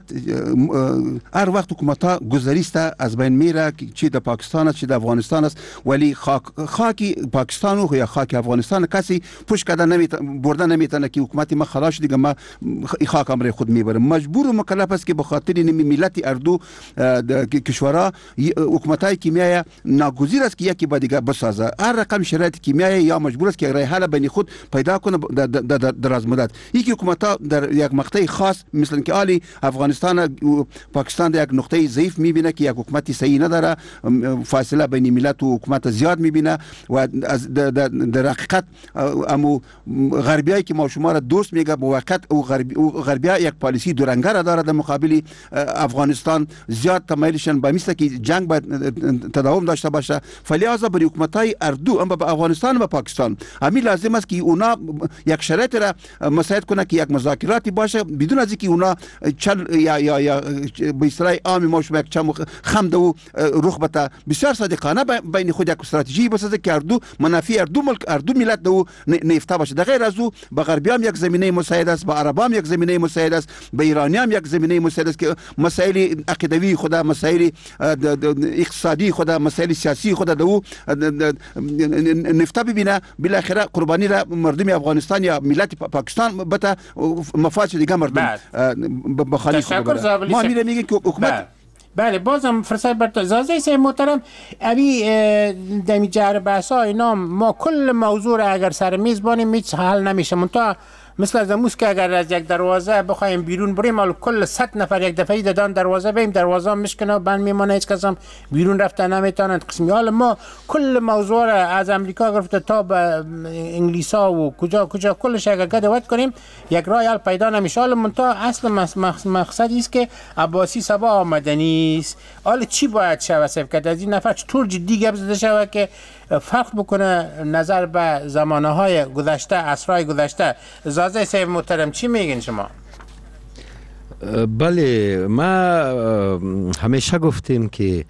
هر وقت حکومت ها گذریسته از بین میره چی در پاکستان است چی در افغانستان است، ولی خاک خاکی پاکستان و یا خاک افغانستان کسی پشت کردن نمیتونه برده نمیتونه که حکومت ما خلاص دیگه ما خاک امر خود میبره. مجبور و مکلف است که به خاطر نمی ملت اردو کشورها حکومتای کیمیایی ناگزیر است که یکی با دیگه بسازه. هر رقم شرایط کیمیایی یا مجبور است که راه حل بین خود پیدا کنه در دراز مدت. یکی حکومت ها در یک مقطع خاص مثلا که آلی افغانستان و پاکستان در یک نقطه ضعیف میبینه که یک حکومتی صحیح نداره، فاصله بین ملت و حکومت زیاد میبینه و از در حقیقت امو غربیایی که ما شما را دوست میگه به وقت او غربیا یک پالیسی دورنگه را داره در مقابل افغانستان، زیاد تمایلشان به مثل که جنگ باید تداوم داشته باشه. فلذا برای حکومتای اردو اما به افغانستان و پاکستان همین لازم است که اونا یک شرایط را مساعد کنه که یک مذاکراتی باشه بدون از اینکه اونا چل یا یا یا به اصطلاح عام ما شما یک چم خمد و رخ بتا بسیار صادقانه بین خود یک استراتژی بسازه که اردو منافع اردو ملک اردو ملت دو نفته باشه. در غیر از او به غربیام یک زمینه مساعد است، به عربام یک زمینه مساعد است، به ایرانیام یک زمینه مساعد است که مسائل عقیدوی خود، مسائل اقتصادی خود، مسائل سیاسی خود دو نفته ببینه. بالاخره قربانی را مردم افغانستان یا ملت پاکستان بتا مفاسد دیگه مردم بخالی خود ما میره میگه که حکومت بله بازم فرصت بر زازه سه محترم ابی دمی جهر بحثا اینا ما کل موضوع را اگر سر میز بانیم هیچ حل نمیشه. منتها مثل از اموز که اگر از یک دروازه بخوایم بیرون بریم حالا کل صد نفر یک دفعه دادن دروازه بریم دروازه میشکنه و بند میمانه هیچ کس هم بیرون رفته نمیتونن قسمی. حالا ما کل موضوع را از امریکا گرفته تا به انگلیسا و کجا کجا کلش اگر گدوات کنیم یک راه حل پیدا نمیشه. حالا منتها اصل مقصدی است که عباسی سبا آمده نیست. حالا چی باید شود صرف کرد از این نفر چطور جدی گپ زده شود که فرق بکنه نظر به زمانه های گذشته عصرهای گذشته. زازه صاحب محترم چی میگین شما؟ بله ما همیشه گفتیم که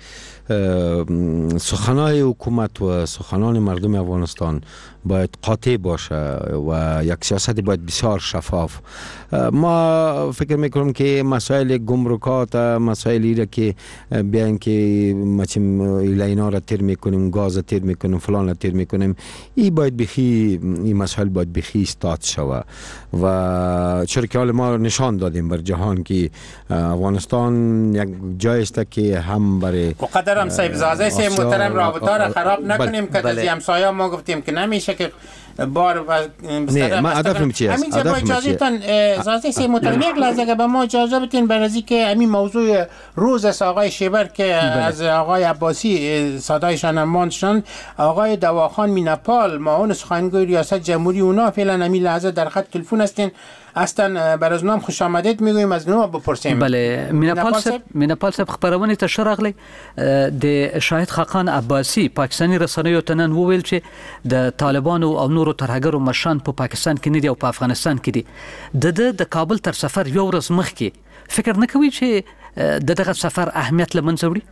سخنان حکومت و سخنان مردم افغانستان باید قاطع باشه و یک سیاست باید بسیار شفاف. ما فکر میکنم که مسائل گمرکات، مسائلی را که بیان که مثلا اینا را تیر میکنیم، گاز تیر میکنیم، فلان تیر میکنیم، این باید بخی این مسائل باید بخی استاد شوه. و چرا که حال ما نشان دادیم بر جهان که افغانستان یک جای است که هم برای قدر هم صاحب زازه سی محترم رابطه را خراب نکنیم که از همسایه ما گفتیم که نمیشه که بار و نه ما هدفم چیه است؟ همین با اجازهتان زازه سی محترم یک لحظه که به ما اجازه بدین برای که همین موضوع روز است آقای شیبر که از آقای عباسی صدایشان ماندشان، آقای دواخان مینپال معاون سخنگوی ریاست جمهوری اونا فعلا همین لحظه در خط تلفن هستین، اصلا بر از نام خوش آمدید میگویم از نو بپرسیم. بله مینپال صاحب مینپال صاحب خبرونه ته شرغلی د شاهد خاقان عباسی پاکستانی رسنیو تنن وویل چې د طالبانو او نورو ترهګرو مشان په پاکستان کې نه دی او په افغانستان کې دی. د د کابل تر سفر یو ورځ مخکې فکر نه کوي چې د دغه سفر اهمیت لمنځه وړي؟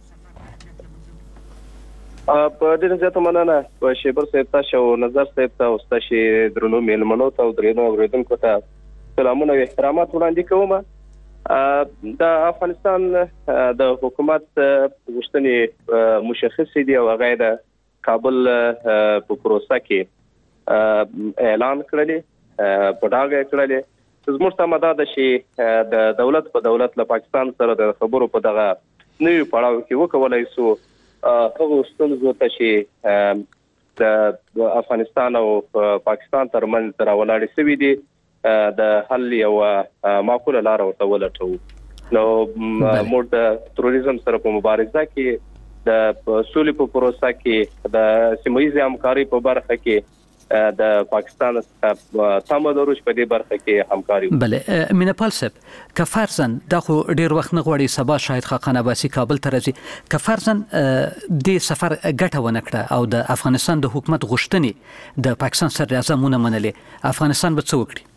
په ډېر زیاته مننه شیبر صاحب تاسو او نظر صاحب تاسو تاسو درنو میلمنو ته او درنو اوریدونکو ته سلامونه او احترامات وړاندې کوم. د افغانستان د حکومت غوښتنې مشخصې دي او هغه د کابل په پروسه کې اعلان کړل په ډاګه کړل. زموږ ته مدد شي د دولت په دولت له پاکستان سره د خبرو په دغه نوې پړاو کې وکولای سو هغه ستونزو ته چې د افغانستان او پاکستان ترمنځ راولاړې شوې دي د حل یو معقوله لار ورته ولټو. نو موږ د تروریزم سره په مبارزه کې د سولې په پروسه کې د سیمه‌ییزې همکارۍ په برخه کې د پاکستان تم دروش په دې برخه کې همکاري. بله مینپال صاحب که فرضاً دا خو ډیر وخت نه غواړي سبا شاهد خاقان عباسی کابل ته راځي، که فرضاً دې سفر ګټه ونه کړه او د افغانستان د حکومت غوښتنې د پاکستان صدر اعظم ونه منلې، افغانستان به څه وکړي؟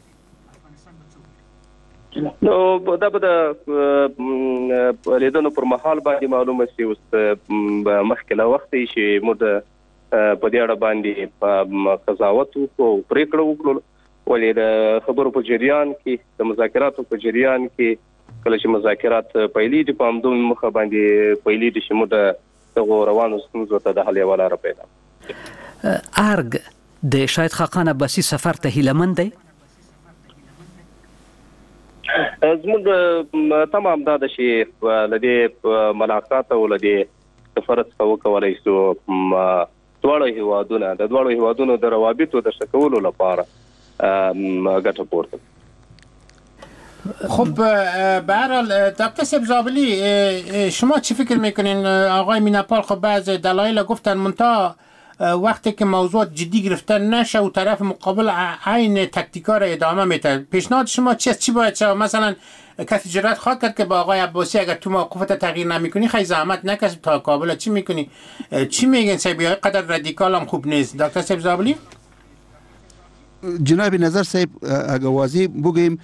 نو دا به د لیدنو پر مهال باندې معلومه شي. اوس مخکې له وخت چې موږ په دې اړه باندې قضاوت وکړو، پریکړه وکړو، ولې د خبرو په جریان کې د مذاکراتو په جریان کې کله چې مذاکرات پیلې دي په همدوم مخه باندې پیلې دي چې موږ دغه روانو ستونزو ته د حل یوه لاره پیدا. ارګ د شاهد خاقان عباسی سفر ته هیله مند دی؟ زموږ تمام دا د شي لدې ملاقات او لدې سفر څخه وکولای شو دواړو هیوادونو د دواړو هیوادونو د روابطو د شکولو لپاره ګټه پورته. خب به هر حال دکتر سبزابلی شما چی فکر میکنین؟ آقای مینپال خب بعض دلایل گفتن منتها وقتی که موضوع جدی گرفته نشه و طرف مقابل عین تکتیکا را ادامه میده، پیشنهاد شما چی است؟ چی باید شد؟ مثلا کسی جرأت خواهد کرد که با آقای عباسی اگر تو موقفت تغییر نمیکنی خیلی زحمت نکش تا کابل چی میکنی؟ چی میگن سیبی های قدر رادیکال هم خوب نیست دکتر سبزابلی؟ جناب نظر صاحب اگر واضح بگیم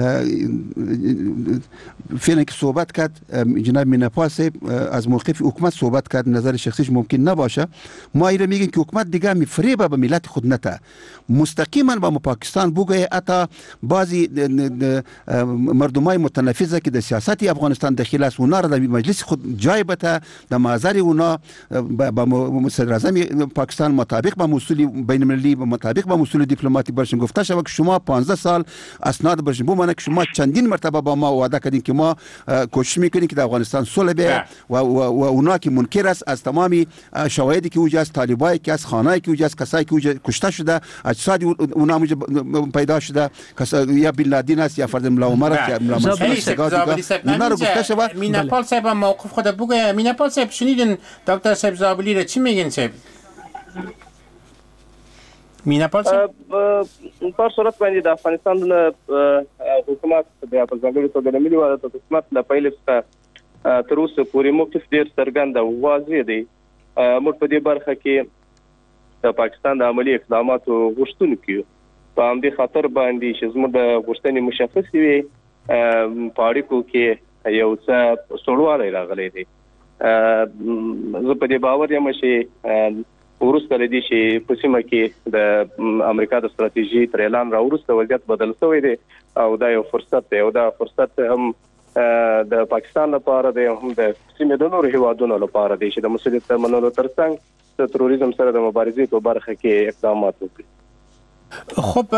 فعلا که صحبت کرد جناب مینپال صاحب از موقف حکومت صحبت کرد، نظر شخصیش ممکن نباشه. ما ایره میگیم که حکومت دیگه میفریبه به ملت خود نته، مستقیما با پاکستان بگه اتا بعضی مردمای متنفذه که در سیاست افغانستان داخل است اونا را در مجلس خود جای بده، در معذر اونا با صدر اعظم پاکستان مطابق با اصول بین المللی مطابق با اصول دیپلماتی برشون گفته شود که شما پانزده سال اسناد برشون بمانه که شما چندین مرتبه با ما وعده کردین که ما کوشش میکنیم که در افغانستان صلح بیاید و و اونا که منکر است از تمامی شواهدی که وجود است، طالبایی که از خانه‌ای که وجود است، کسایی که وجود کشته شده، اجساد اونا پیدا شده، یا بن لادن است یا فرد ملا عمر است یا ملا منصور، اونا رو گفته شود. مینپال صاحب موقف خود بگه. مینپال صاحب شنیدین دکتر صاحب زابلی را چی میگن صاحب؟ مینپال صاحب په صورت باندې د افغانستان حکومت د په ځانګړي توګه د ملي وحدت حکومت له پیل څخه تر اوسه پورې موقف ډېر څرګند او واضح دی. موږ په دې برخه کې د پاکستان د عملی اقداماتو غوښتونکو یو، په همدې خاطر باندې چې زموږ د غوښتنې مشخصې وي په اړیکو کې یو څه سړوالی راغلی دی. زه په دې باور یم چې وروسته لدی چې په سیمه کې د امریکا د ستراتیژي تر اعلان را وروسته وضعیت بدل شوی دی او دا یو فرصت دی او دا فرصت هم د پاکستان لپاره دی هم د سیمې د نورو هیوادونو لپاره دی چې د مسؤلیت منلو ترڅنګ د تروریزم سره د مبارزې په برخه کې اقدامات وکړي. خب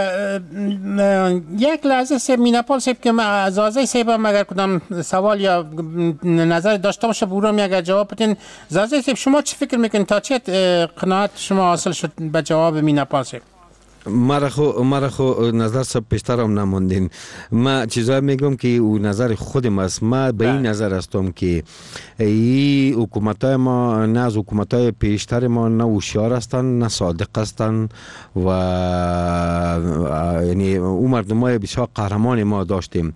یک لحظه سه میناپال سیب که زازه سیب هم اگر کدام سوال یا نظر داشته باشه برام اگر جواب بدین. زازه سیب شما چی فکر میکنید تا چه قناعت شما حاصل شد به جواب میناپال سیب؟ مرا خو مرا خو نظر سب بیشتر هم نموندین. ما چیزایی میگم که او نظر خودم است. ما به این نظر هستم که این حکومتای ما نه از حکومتای پیشتر ما نه هوشیار هستند نه صادق هستند و یعنی اون مردمای بسیار قهرمان ما داشتیم.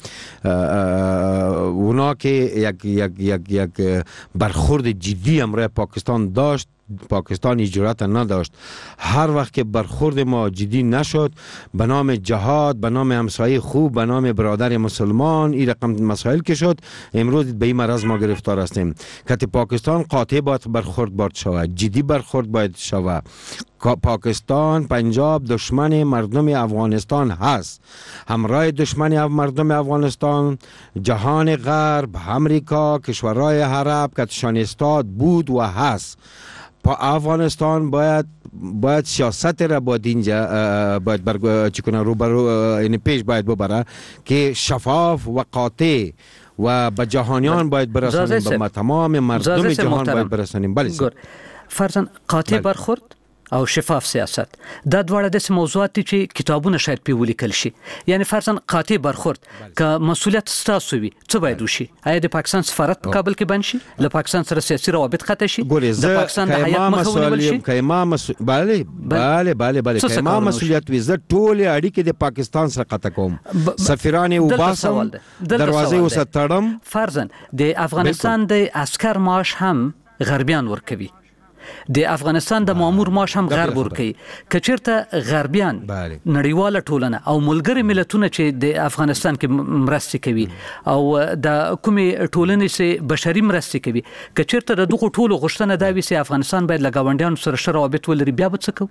اونا که یک یک یک یک برخورد جدی امروز پاکستان داشت، پاکستان جرأت نداشت. هر وقت که برخورد ما جدی نشد به نام جهاد، به نام همسایه خوب، به نام برادر مسلمان این رقم مسائل که شد امروز به این مرض ما گرفتار هستیم. که پاکستان قاطع باید برخورد باید شود، جدی برخورد باید شود. پاکستان پنجاب دشمن مردم افغانستان هست، همراه دشمن مردم افغانستان جهان غرب، امریکا، کشورهای عرب که تشان استاد بود و هست. افغانستان باید باید سیاست را باید اینجا باید برگو چی کنه رو برو یعنی پیش باید ببره که شفاف و قاطع و به جهانیان باید برسانیم، به تمام مردم جهان باید برسانیم. بله فرضاً قاطع برخورد او شفاف سیاست دا دواړه د موضوعات دي چې کتابونه شاید په ولیکل شي. یعنی فرضاً قاطع برخورد که مسؤلیت ستاسو وي څه باید وشي؟ آیا د پاکستان سفارت په کابل کې بند شي؟ له پاکستان سره سیاسي روابط قطع شي؟ د پاکستان د هیات مخه ونیول شي؟ کایما مسؤل بله بله بله بله کایما مسؤلیت وي زه ټول اړیکې د پاکستان سره قطع کوم، سفیران وباسم، دروازې وساتړم. فرضاً د افغانستان د عسكر معاش هم غربیان ورکوي، د افغانستان د مامور معاش هم غرب ورکوي. که چیرته غربیان نړیواله ټولنه او ملګري ملتونه چې د افغانستان کې مرستې کوي او د کومې ټولنې سه بشري مرستې کوي، که چیرته د دغو ټولو غوښتنه دا وي چې افغانستان باید له ګاونډیانو سره ښه روابط ولري، بیا به څه کوو؟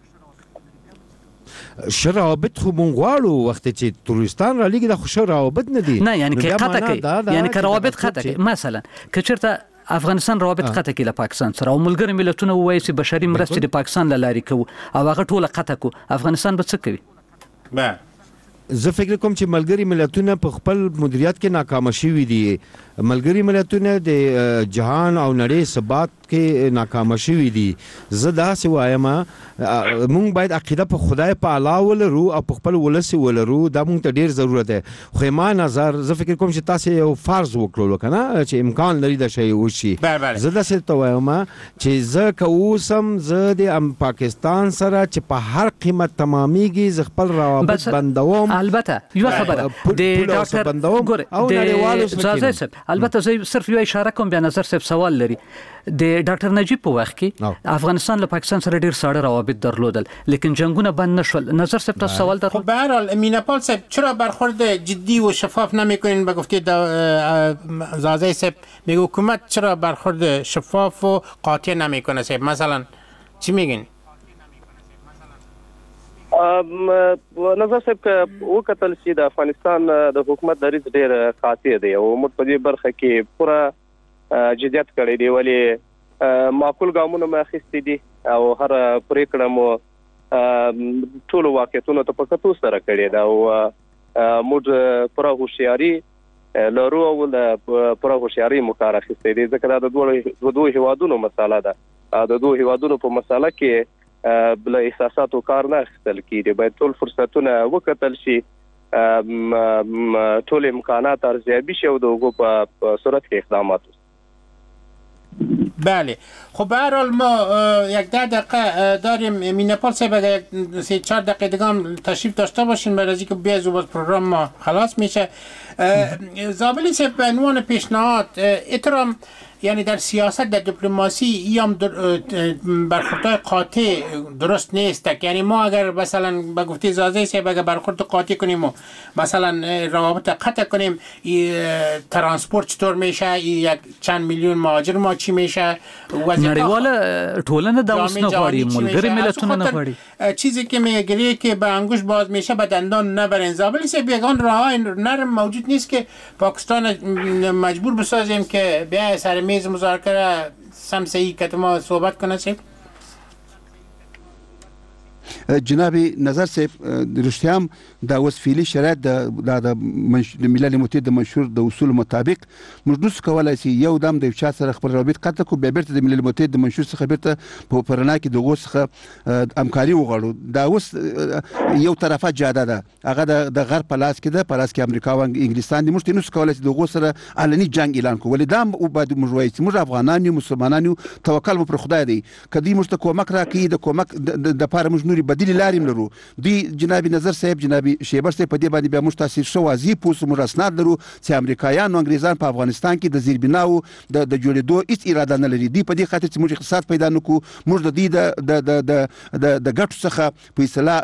ښه روابط خو مونږ غواړو. وخت چې تروریستان را لګي دا خو ښه روابط نه دي. نه یعنی که قطع کوي، یعنی که روابط قطع کوي، مثلا که چیرته افغانستان روابط قطع کړي له پاکستان سره او ملګري ملتونه وایي چې بشري مرستې د پاکستان له لارې کوو او هغه ټوله قطع کوو، افغانستان به څه کوي؟ به زه فکر کوم چې ملګري ملتونه په خپل مدیریت کې ناکام شوي دي. ملګري ملتونه د جهان او نړۍ ثبات کې ناکام شوي دي. زه داسې وایم مونږ باید عقیده په خدای په الله ولرو او په خپل ولس ولرو، دا مونږ ته ډیر ضرورت دی. خو ما نظر زه فکر کوم چې تاسو یو فرض وکړو کنه چې امکان لري دا شی وشي. زه داسې ته وایم چې زه که اوسم زه د پاکستان سره چې په هر قیمت تمامېږي زه خپل روابط بندوم. البته یو خبره د ډاکټر ګوره او نړیوالو سره البته زه صرف یو اشاره کوم، بیا نظر صاحب سوال لري. د ډاکټر نجیب په وخت کې افغانستان له پاکستان سره ډیر ساړه روابط درلودل، لیکن جنگونه بند نشول. نظر صاحب تاسو سوال در خب به هر حال میناپال صاحب چرا برخورد جدی و شفاف نمیکنین؟ به گفته زازه صاحب میگه حکومت چرا برخورد شفاف و قاطع نمیکنه صاحب؟ مثلا چی میگین؟ نظر صاحب که وکتل چې د افغانستان د حکومت دریځ ډیر قاطع دی او موږ په دې برخه کې پوره جديت کړی دی، ولی معقول ګامونه مې اخیستي دي او هر پریکړه مو ټول واقعیتونو ته په کتو سره کړی دا او موږ پوره هوښیاري لرو او د پوره هوښیاري مو کار اخیستی دی، ځکه دا د دوه دوه هیوادونو مساله ده. د دوه هیوادونو په مساله کې بل احساساتو کار نه اخیستل کیږي. باید ټول فرصتونه وکتل شي، ټول امکانات ارزیابي شي او دغه په صورت کې اقدامات. بله خب به هر حال ما یک ده دقیقه داریم. میناپال صاحب اگر یک سه چهار دقیقه دیگه هم تشریف داشته باشین بعد از اینکه بیاز و باز پروگرام ما خلاص میشه. زابلی سه به عنوان پیشنهاد اترام یعنی در سیاست در دیپلماسی یا برخوردهای قاطع درست نیست. یعنی ما اگر مثلا به گفته زازه سه اگر برخورد قاطع کنیم و مثلا روابط قطع کنیم ترانسپورت چطور میشه، یک چند میلیون مهاجر ما چی میشه، نړیواله ټولنه دا اوس نه غواړي، ملګري ملتونه نه غواړي. چیزی که میگه که به انگوش باز میشه به دندان نبرین. زابلی سه بیگان راههای نرم موجود نیست که پاکستان مجبور بسازیم که بیا سر میز مذاکره سمسایی که ما صحبت کنه. سیب جناب نظر صاحب رښتیا د اوس فعلي شرایط د ملل متحد د منشور د اصول مطابق موږ نشو کولای چې یو دم د یو چا سره خپل رابط قطع کړو بیا بیرته د ملل متحد د منشور څخه بیرته په پرنا کې دغه څخه همکاري وغواړو. دا اوس یو طرفه جاده ده، هغه د غرب په لاس کې ده، په لاس کې امریکا او انګلستان دي. موږ نشو کولای چې دغه سره علني جنگ اعلان کړو، ولې دا باید موږ وایو چې موږ افغانان یو، مسلمانان یو، توکل مو پر خدای دی. کدی موږ ته کومک راکړي د کومک د پاره موږ نوري بدیل لارې لرو. دوی جناب نظر صاحب جناب شیبر صاحب په دې باندې بیا موږ تاسو شو واضح پوس موږ اسناد لرو چې امریکایان او انګریزان په افغانستان کې د زیربناو د د جوړېدو هیڅ اراده نه لري. دی په دې خاطر چې موږ اقتصاد پیدا نکو، موږ د دې د د د د ګټو څخه په اصطلاح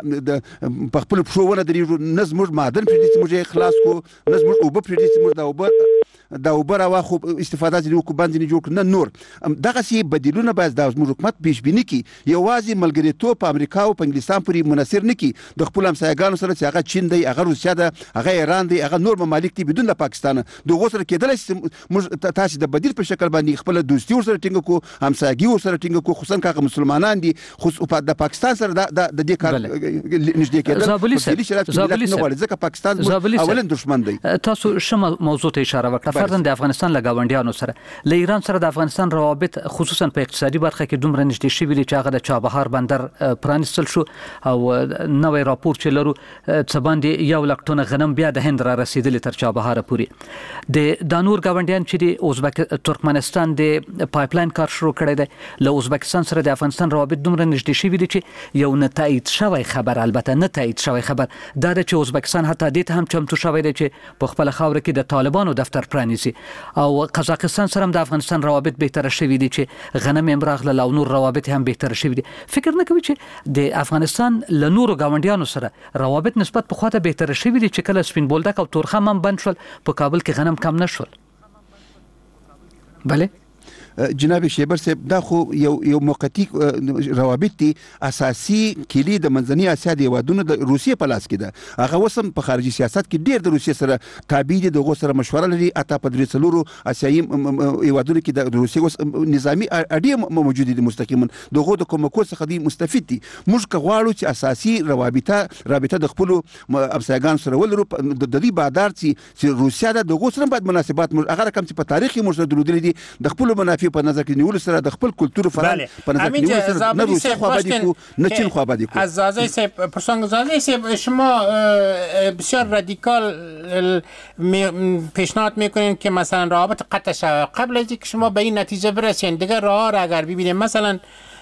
په خپل پښو درېږو. نه زموږ معدن پرې دي چې موږ خلاص کو، نه زموږ اوبه پرې دي چې موږ د اوبه د اوبه راواخو استفاده ځینې وکړو، باندې نه جوړ کړو، نه نور. دغسې بدیلونه باید د زموږ حکومت پیش بیني کړي، یوازې ملګریتوب په امریکا او په انګلستان پورې منحصر نه کړي، د خپلو همسایګانو سره چې هغه چین دی، هغه روسیه ده، هغه ایران دی، هغه نور ممالک دي بدون د پاکستان. د هغو سره کېدلی شي موږ تاسې د بدیل په شکل باندې خپله دوستي ورسره ټینګه کړو، همسایګي ورسره ټینګه کړو، خصوصا که هغه مسلمانان دي. خو د پاکستان سره د دې کار نږدې کېدل بدیلي شرایط ملت نه غواړي، ځکه پاکستان اولا دښمن دی. تاسو ښه موضوع ته اشاره وکړه. فرضاً د افغانستان له ګاونډیانو سره له ایران سره د افغانستان روابط خصوصا په اقتصادي برخه کې دومره نږدې شوي دي چې هغه د چابهار بندر پرانیستل شو او نوی راپور چې لرو څه باندې یو لک ټنه غنم بیا د هند را رسیدلي تر چابهار پورې. د دا نور ګاونډیان چې د ازبک ترکمنستان د پایپلاین کار شروع کړی دی، له ازبکستان سره د افغانستان روابط دومره نږدې شوي دي چې یو نه تایید شوی خبر، البته نه تایید شوی خبر دا ده چې ازبکستان حتی دې ته هم چمتو شوی دی چې په خپله خاوره کې د طالبانو دفتر پرانیزي. او قزاقستان سره هم د افغانستان روابط بهتره شوي دي چې غنم هم راغله او نور روابط هم بهتره شوي دي. فکر نه کوي چې د افغانستان له نورو ګاونډیانو سره روابط نسبت په خواته بهتره شوي دي چې کله سپین بولدک او تورخم هم بند شول، په کابل کې غنم کم نه شول؟ بله جناب شیبر صاحب دا خو یو یو موقتی روابط دي. اساسي کلی د منځنۍ اسیا د هیوادونو د روسیې په لاس کې ده. هغه اوس هم په خارجي سیاست کې ډېر د روسیې سره تابع دي، د هغو سره مشوره لري. حتی په درې څلورو اسیایي هیوادونو کې د روسیې اوس نظامي اړیې موجودې دي مستقیما، د هغو د کومکو څخه دوی مستفید دي. موږ که غواړو چې اساسي روابطه رابطه د خپلو همسایګانو سره ولرو، د دې بادار چې روسیه ده د هغو سره باید مناسبات موږ هغه رقم چې په تاریخ کې موږ سره درلودلي دي د خپلو منافع په نظر کې نیول سره، د خپل کلتور فرهنګ په نظر کې نیول سره، نه روسیه خو آبادی کو نه چین خو آبادی کو. از زازه صاحب پرسان زازه صاحب شما بسیار رادیکال پیشنهاد میکنین که مثلا روابط قطع شود. قبل از اینکه شما به این نتیجه برسین دیگه راه را اگر ببینیم مثلا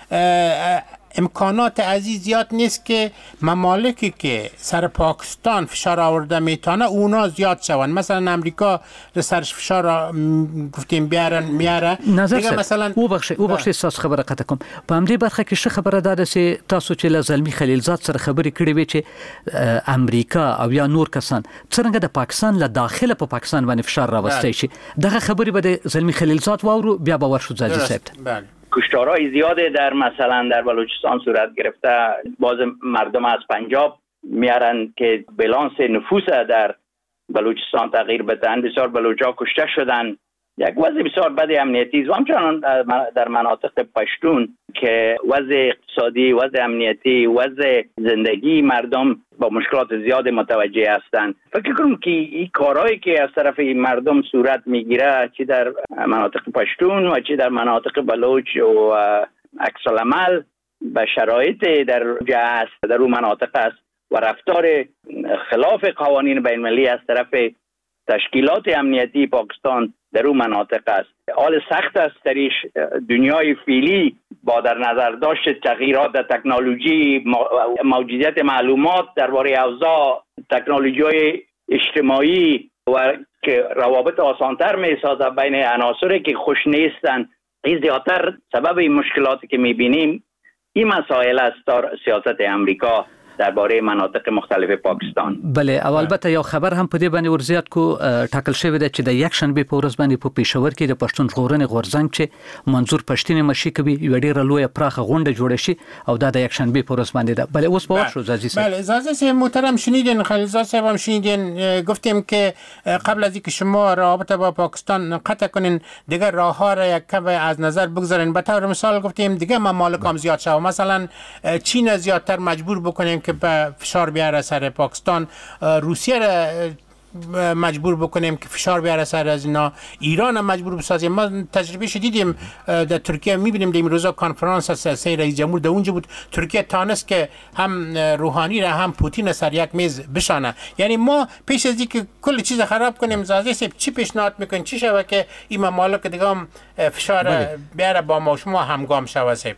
امکانات عزیز زیاد نیست که ممالکی که سر پاکستان فشار آورده میتونه اونا زیاد شون. مثلا امریکا رو سرش فشار گفتیم بیارن میاره دیگه مثلا او بخش او بخش اساس خبره قطع کوم. په همدې برخه کې ښه خبره ده چې تاسو چې له زلمی خلیلزاد سره خبرې کړې وي چې امریکا او یا نور کسان څنګه د پاکستان له داخله په پاکستان باندې فشار راوستي شي. دغه خبرې به د زلمی خلیلزاد واورو بیا باور شو زادی صاحب. بله کشتارهای زیاده در مثلا در بلوچستان صورت گرفته. باز مردم از پنجاب میارن که بالانس نفوس در بلوچستان تغییر بدن. بسیار بلوچا کشته شدن. یک وضع بسیار بد امنیتی و همچنان در مناطق پشتون که وضع اقتصادی، وضع امنیتی، وضع زندگی مردم با مشکلات زیاد متوجه هستند. فکر کنم که این کارهایی که از طرف مردم صورت میگیره چه در مناطق پشتون و چه در مناطق بلوچ و عکس العمل به شرایط در جا است، در اون مناطق است و رفتار خلاف قوانین بین المللی از طرف تشکیلات امنیتی پاکستان در اون مناطق است. حال سخت است درش. دنیای فعلی با در نظر داشت تغییرات در تکنولوژی، موجودیت معلومات درباره اوضاع، تکنولوژی اجتماعی و که روابط آسانتر می سازه بین عناصری که خوش نیستن. این زیادتر سبب این مشکلاتی که می بینیم این مسائل است در سیاست امریکا درباره مناطق مختلف پاکستان. بله، او البته یو خبر هم په دې باندې ورزیات کو ټاکل شوی دی چې د یک شنبه په ورځ باندې په پېښور کې د پښتون ژغورنې غورځنګ چې منظور پښتين مشي کوي یو ډیره لوی پراخه غونډه جوړه شي او دا د یک شنبه په ورځ باندې ده. بله اوس په ورشو زازی صاحب. بله زازی صاحب محترم شنیدین، خلیلزاد صاحب هم شنیدین، گفتیم که قبل از اینکه شما رابطه با پاکستان قطع کنین دیگر راه ها را یک کم از نظر بگذارین. به طور مثال گفتیم دیگه ممالک هم زیاد شو، مثلا چین زیادتر مجبور بکنیم که به فشار بیاره سر پاکستان، روسیه را مجبور بکنیم که فشار بیاره سر از اینا، ایران هم مجبور بسازیم. ما تجربه شدیدیم در ترکیه، میبینیم در این روزا کنفرانس سه رئیس جمهور در اونجا بود، ترکیه تانست که هم روحانی را هم پوتین سر یک میز بشانه. یعنی ما پیش از اینکه کل چیز خراب کنیم زازی صاحب چی پیشنهاد میکنین چی شوه که این ممالک دیگه هم فشار بیاره با ما شما همگام شوه صاحب؟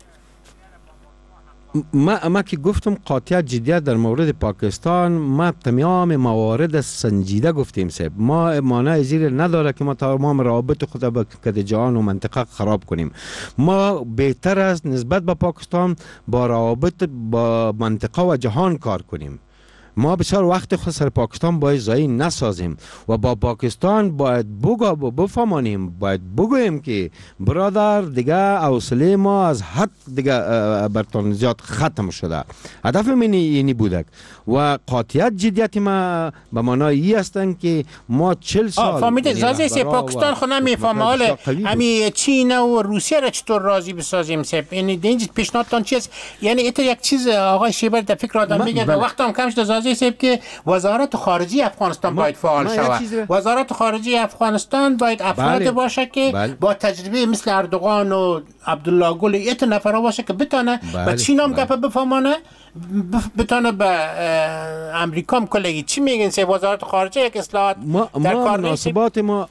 ما اما که گفتم قاطعیت جدیت در مورد پاکستان، ما تمام موارد سنجیده گفتیم صاحب، ما مانع زیر نداره که ما تمام روابط خود با کده جهان و منطقه خراب کنیم. ما بهتر است نسبت به پاکستان با روابط با منطقه و جهان کار کنیم. ما بسیار وقت خود سر پاکستان باید ضایع نسازیم و با پاکستان باید بگو بفهمانیم، باید بگوییم که برادر دیگه حوصله ما از حد دیگه برتون زیاد ختم شده. هدف من اینی بودک و قاطعیت جدیت ما به معنای هستند که ما چهل سال فهمیده زازی سی پاکستان خود نمیفهمه. حالا همین چین و روسیه را چطور راضی بسازیم صاحب؟ یعنی اینجا پیشنهادتان چی است؟ یعنی ایت یک چیز آقای شیبر در فکر آدم میگه و وقت هم کم شده زازی صاحب که وزارت خارجه افغانستان باید فعال شود. وزارت خارجه افغانستان باید افراد بله. باشه که بله. با تجربه مثل اردوغان و عبدالله گل ایت نفرا باشه که بتونه بله. با چین هم گپ بفهمانه، بتونه به امریکا هم کلگی. چی میگین سی وزارت خارجه یک اصلاحات ما در ما کار مناسبات ما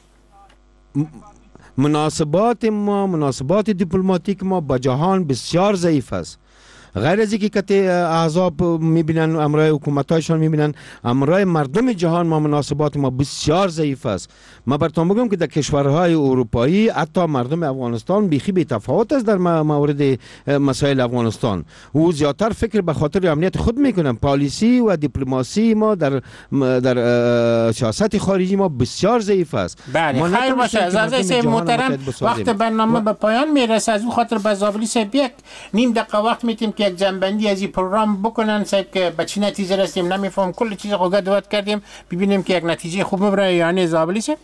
مناسبات ما مناسبات دیپلماتیک ما با جهان بسیار ضعیف است. غیر از اینکه کتی احزاب میبینن امرای حکومتایشان میبینن، امرای مردم جهان ما مناسبات ما بسیار ضعیف است. ما براتون بگم که در کشورهای اروپایی حتی مردم افغانستان بیخی بی تفاوت است در مورد مسائل افغانستان. او زیادتر فکر به خاطر امنیت خود میکنن. پالیسی و دیپلماسی ما در در سیاست خارجی ما بسیار ضعیف است. بله خیر باشه عزیز محترم، وقت برنامه به پایان میرسه. از اون خاطر به زابلی صاحب یک نیم دقیقه وقت میتیم یک جنبندی از این پروگرام بکنن صاحب که به چی نتیجه رسیدیم. نمیفهم کل چیز رو گدوات کردیم، ببینیم که یک نتیجه خوب ببره یا نه. زابلی صاحب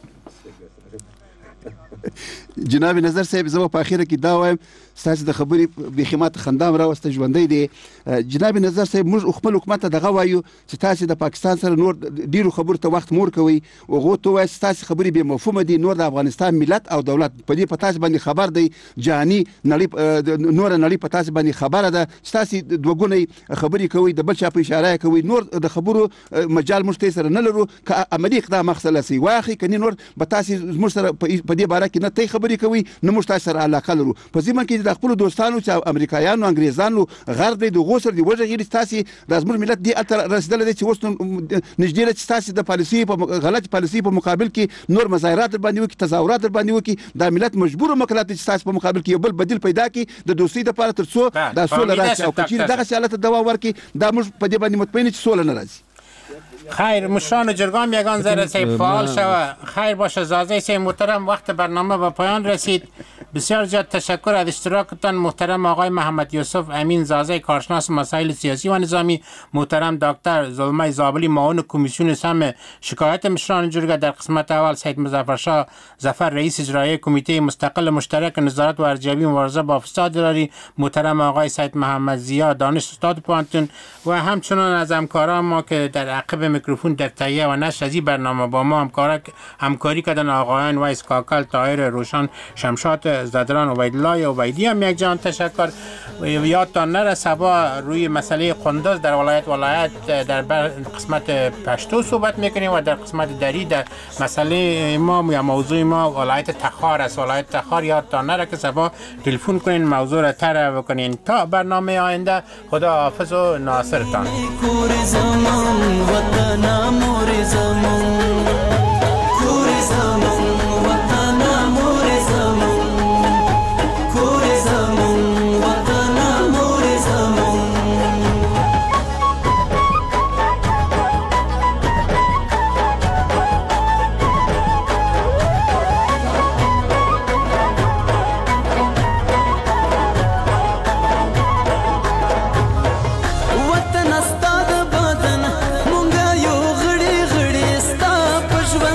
جناب نظر صاحب زما په اخیره کې دا وایم ستاسو د خبرې بخیمات خندام راوسته ژوندۍ دی. جناب نظر صاحب موږ خپل حکومت ته دغه وایو چې تاسو د پاکستان سره نور ډیرو خبرو ته وخت مور کوي او غو ته وایي تاسو خبرې به مفهوم دي. نور د افغانستان ملت او دولت په دې په تاسو باندې خبر دی، جهاني نړۍ نور نړۍ په تاسو باندې خبره ده. تاسو دوګونی خبرې کوي، د بل چا په اشاره کوي، نور د خبرو مجال موږ ته سره نه لرو. که عملی اقدام اخیستل شي واخی کني نور به تاسو موږ سره په دې باره کې نه ته خبرې کوي، نه موږ تاسو سره علاقه لرو. په ځمن کې د خپل دوستانو چې امریکایانو انګریزانو غرب د غوسر دی وجه غیر تاسو د زموږ ملت دی اتر رسیدل دي چې اوس نږدې چې تاسو د پالیسي په غلط پالیسي په مقابل کې نور مظاهرات باندې وکي، تظاهرات باندې وکي. د ملت مجبور مکلات چې تاسو په مقابل کې یو بل بدیل پیدا کی د دوستۍ د لپاره تر څو د سول راځي او چې دغه حالت دوام ورکي دا موږ په دې باندې مطمئن چې سول نه راځي. خیر مشان جرگام یگان ذره سی فعال شوه. خیر باشه زازه سی محترم، وقت برنامه به پایان رسید. بسیار زیاد تشکر از اشتراکتان محترم آقای محمد یوسف امین زازه کارشناس مسائل سیاسی و نظامی، محترم دکتر زلمه زابلی معاون کمیسیون سم شکایت مشران جرگه، در قسمت اول سید مظفرشاه ظفر رئیس اجرایی کمیته مستقل مشترک نظارت و ارزیابی مبارزه با فساد اداری، محترم آقای سید محمد زیا دانش استاد پانتون و همچنان از همکاران ما که در عقب میکروفون در تهیه و نشر از این برنامه با ما همکار همکاری کردن آقایان وایس کاکل، طاهر روشن، شمشاد زدران، عبیدالله عبیدی هم یک جان تشکر. یادتان نره سبا روی مسئله قندوز در ولایت ولایت در قسمت پشتو صحبت میکنیم و در قسمت دری در مسئله ما یا موضوع ما ولایت تخار است. ولایت تخار یادتان نره که سبا تلفن کنین موضوع را طرح بکنین. تا برنامه آینده خدا حافظ و ناصرتان.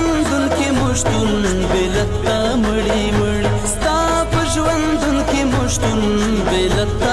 ژوندون کې مشتون بلتا مړی مړی ستا په ژوندون کې مشتون بلتا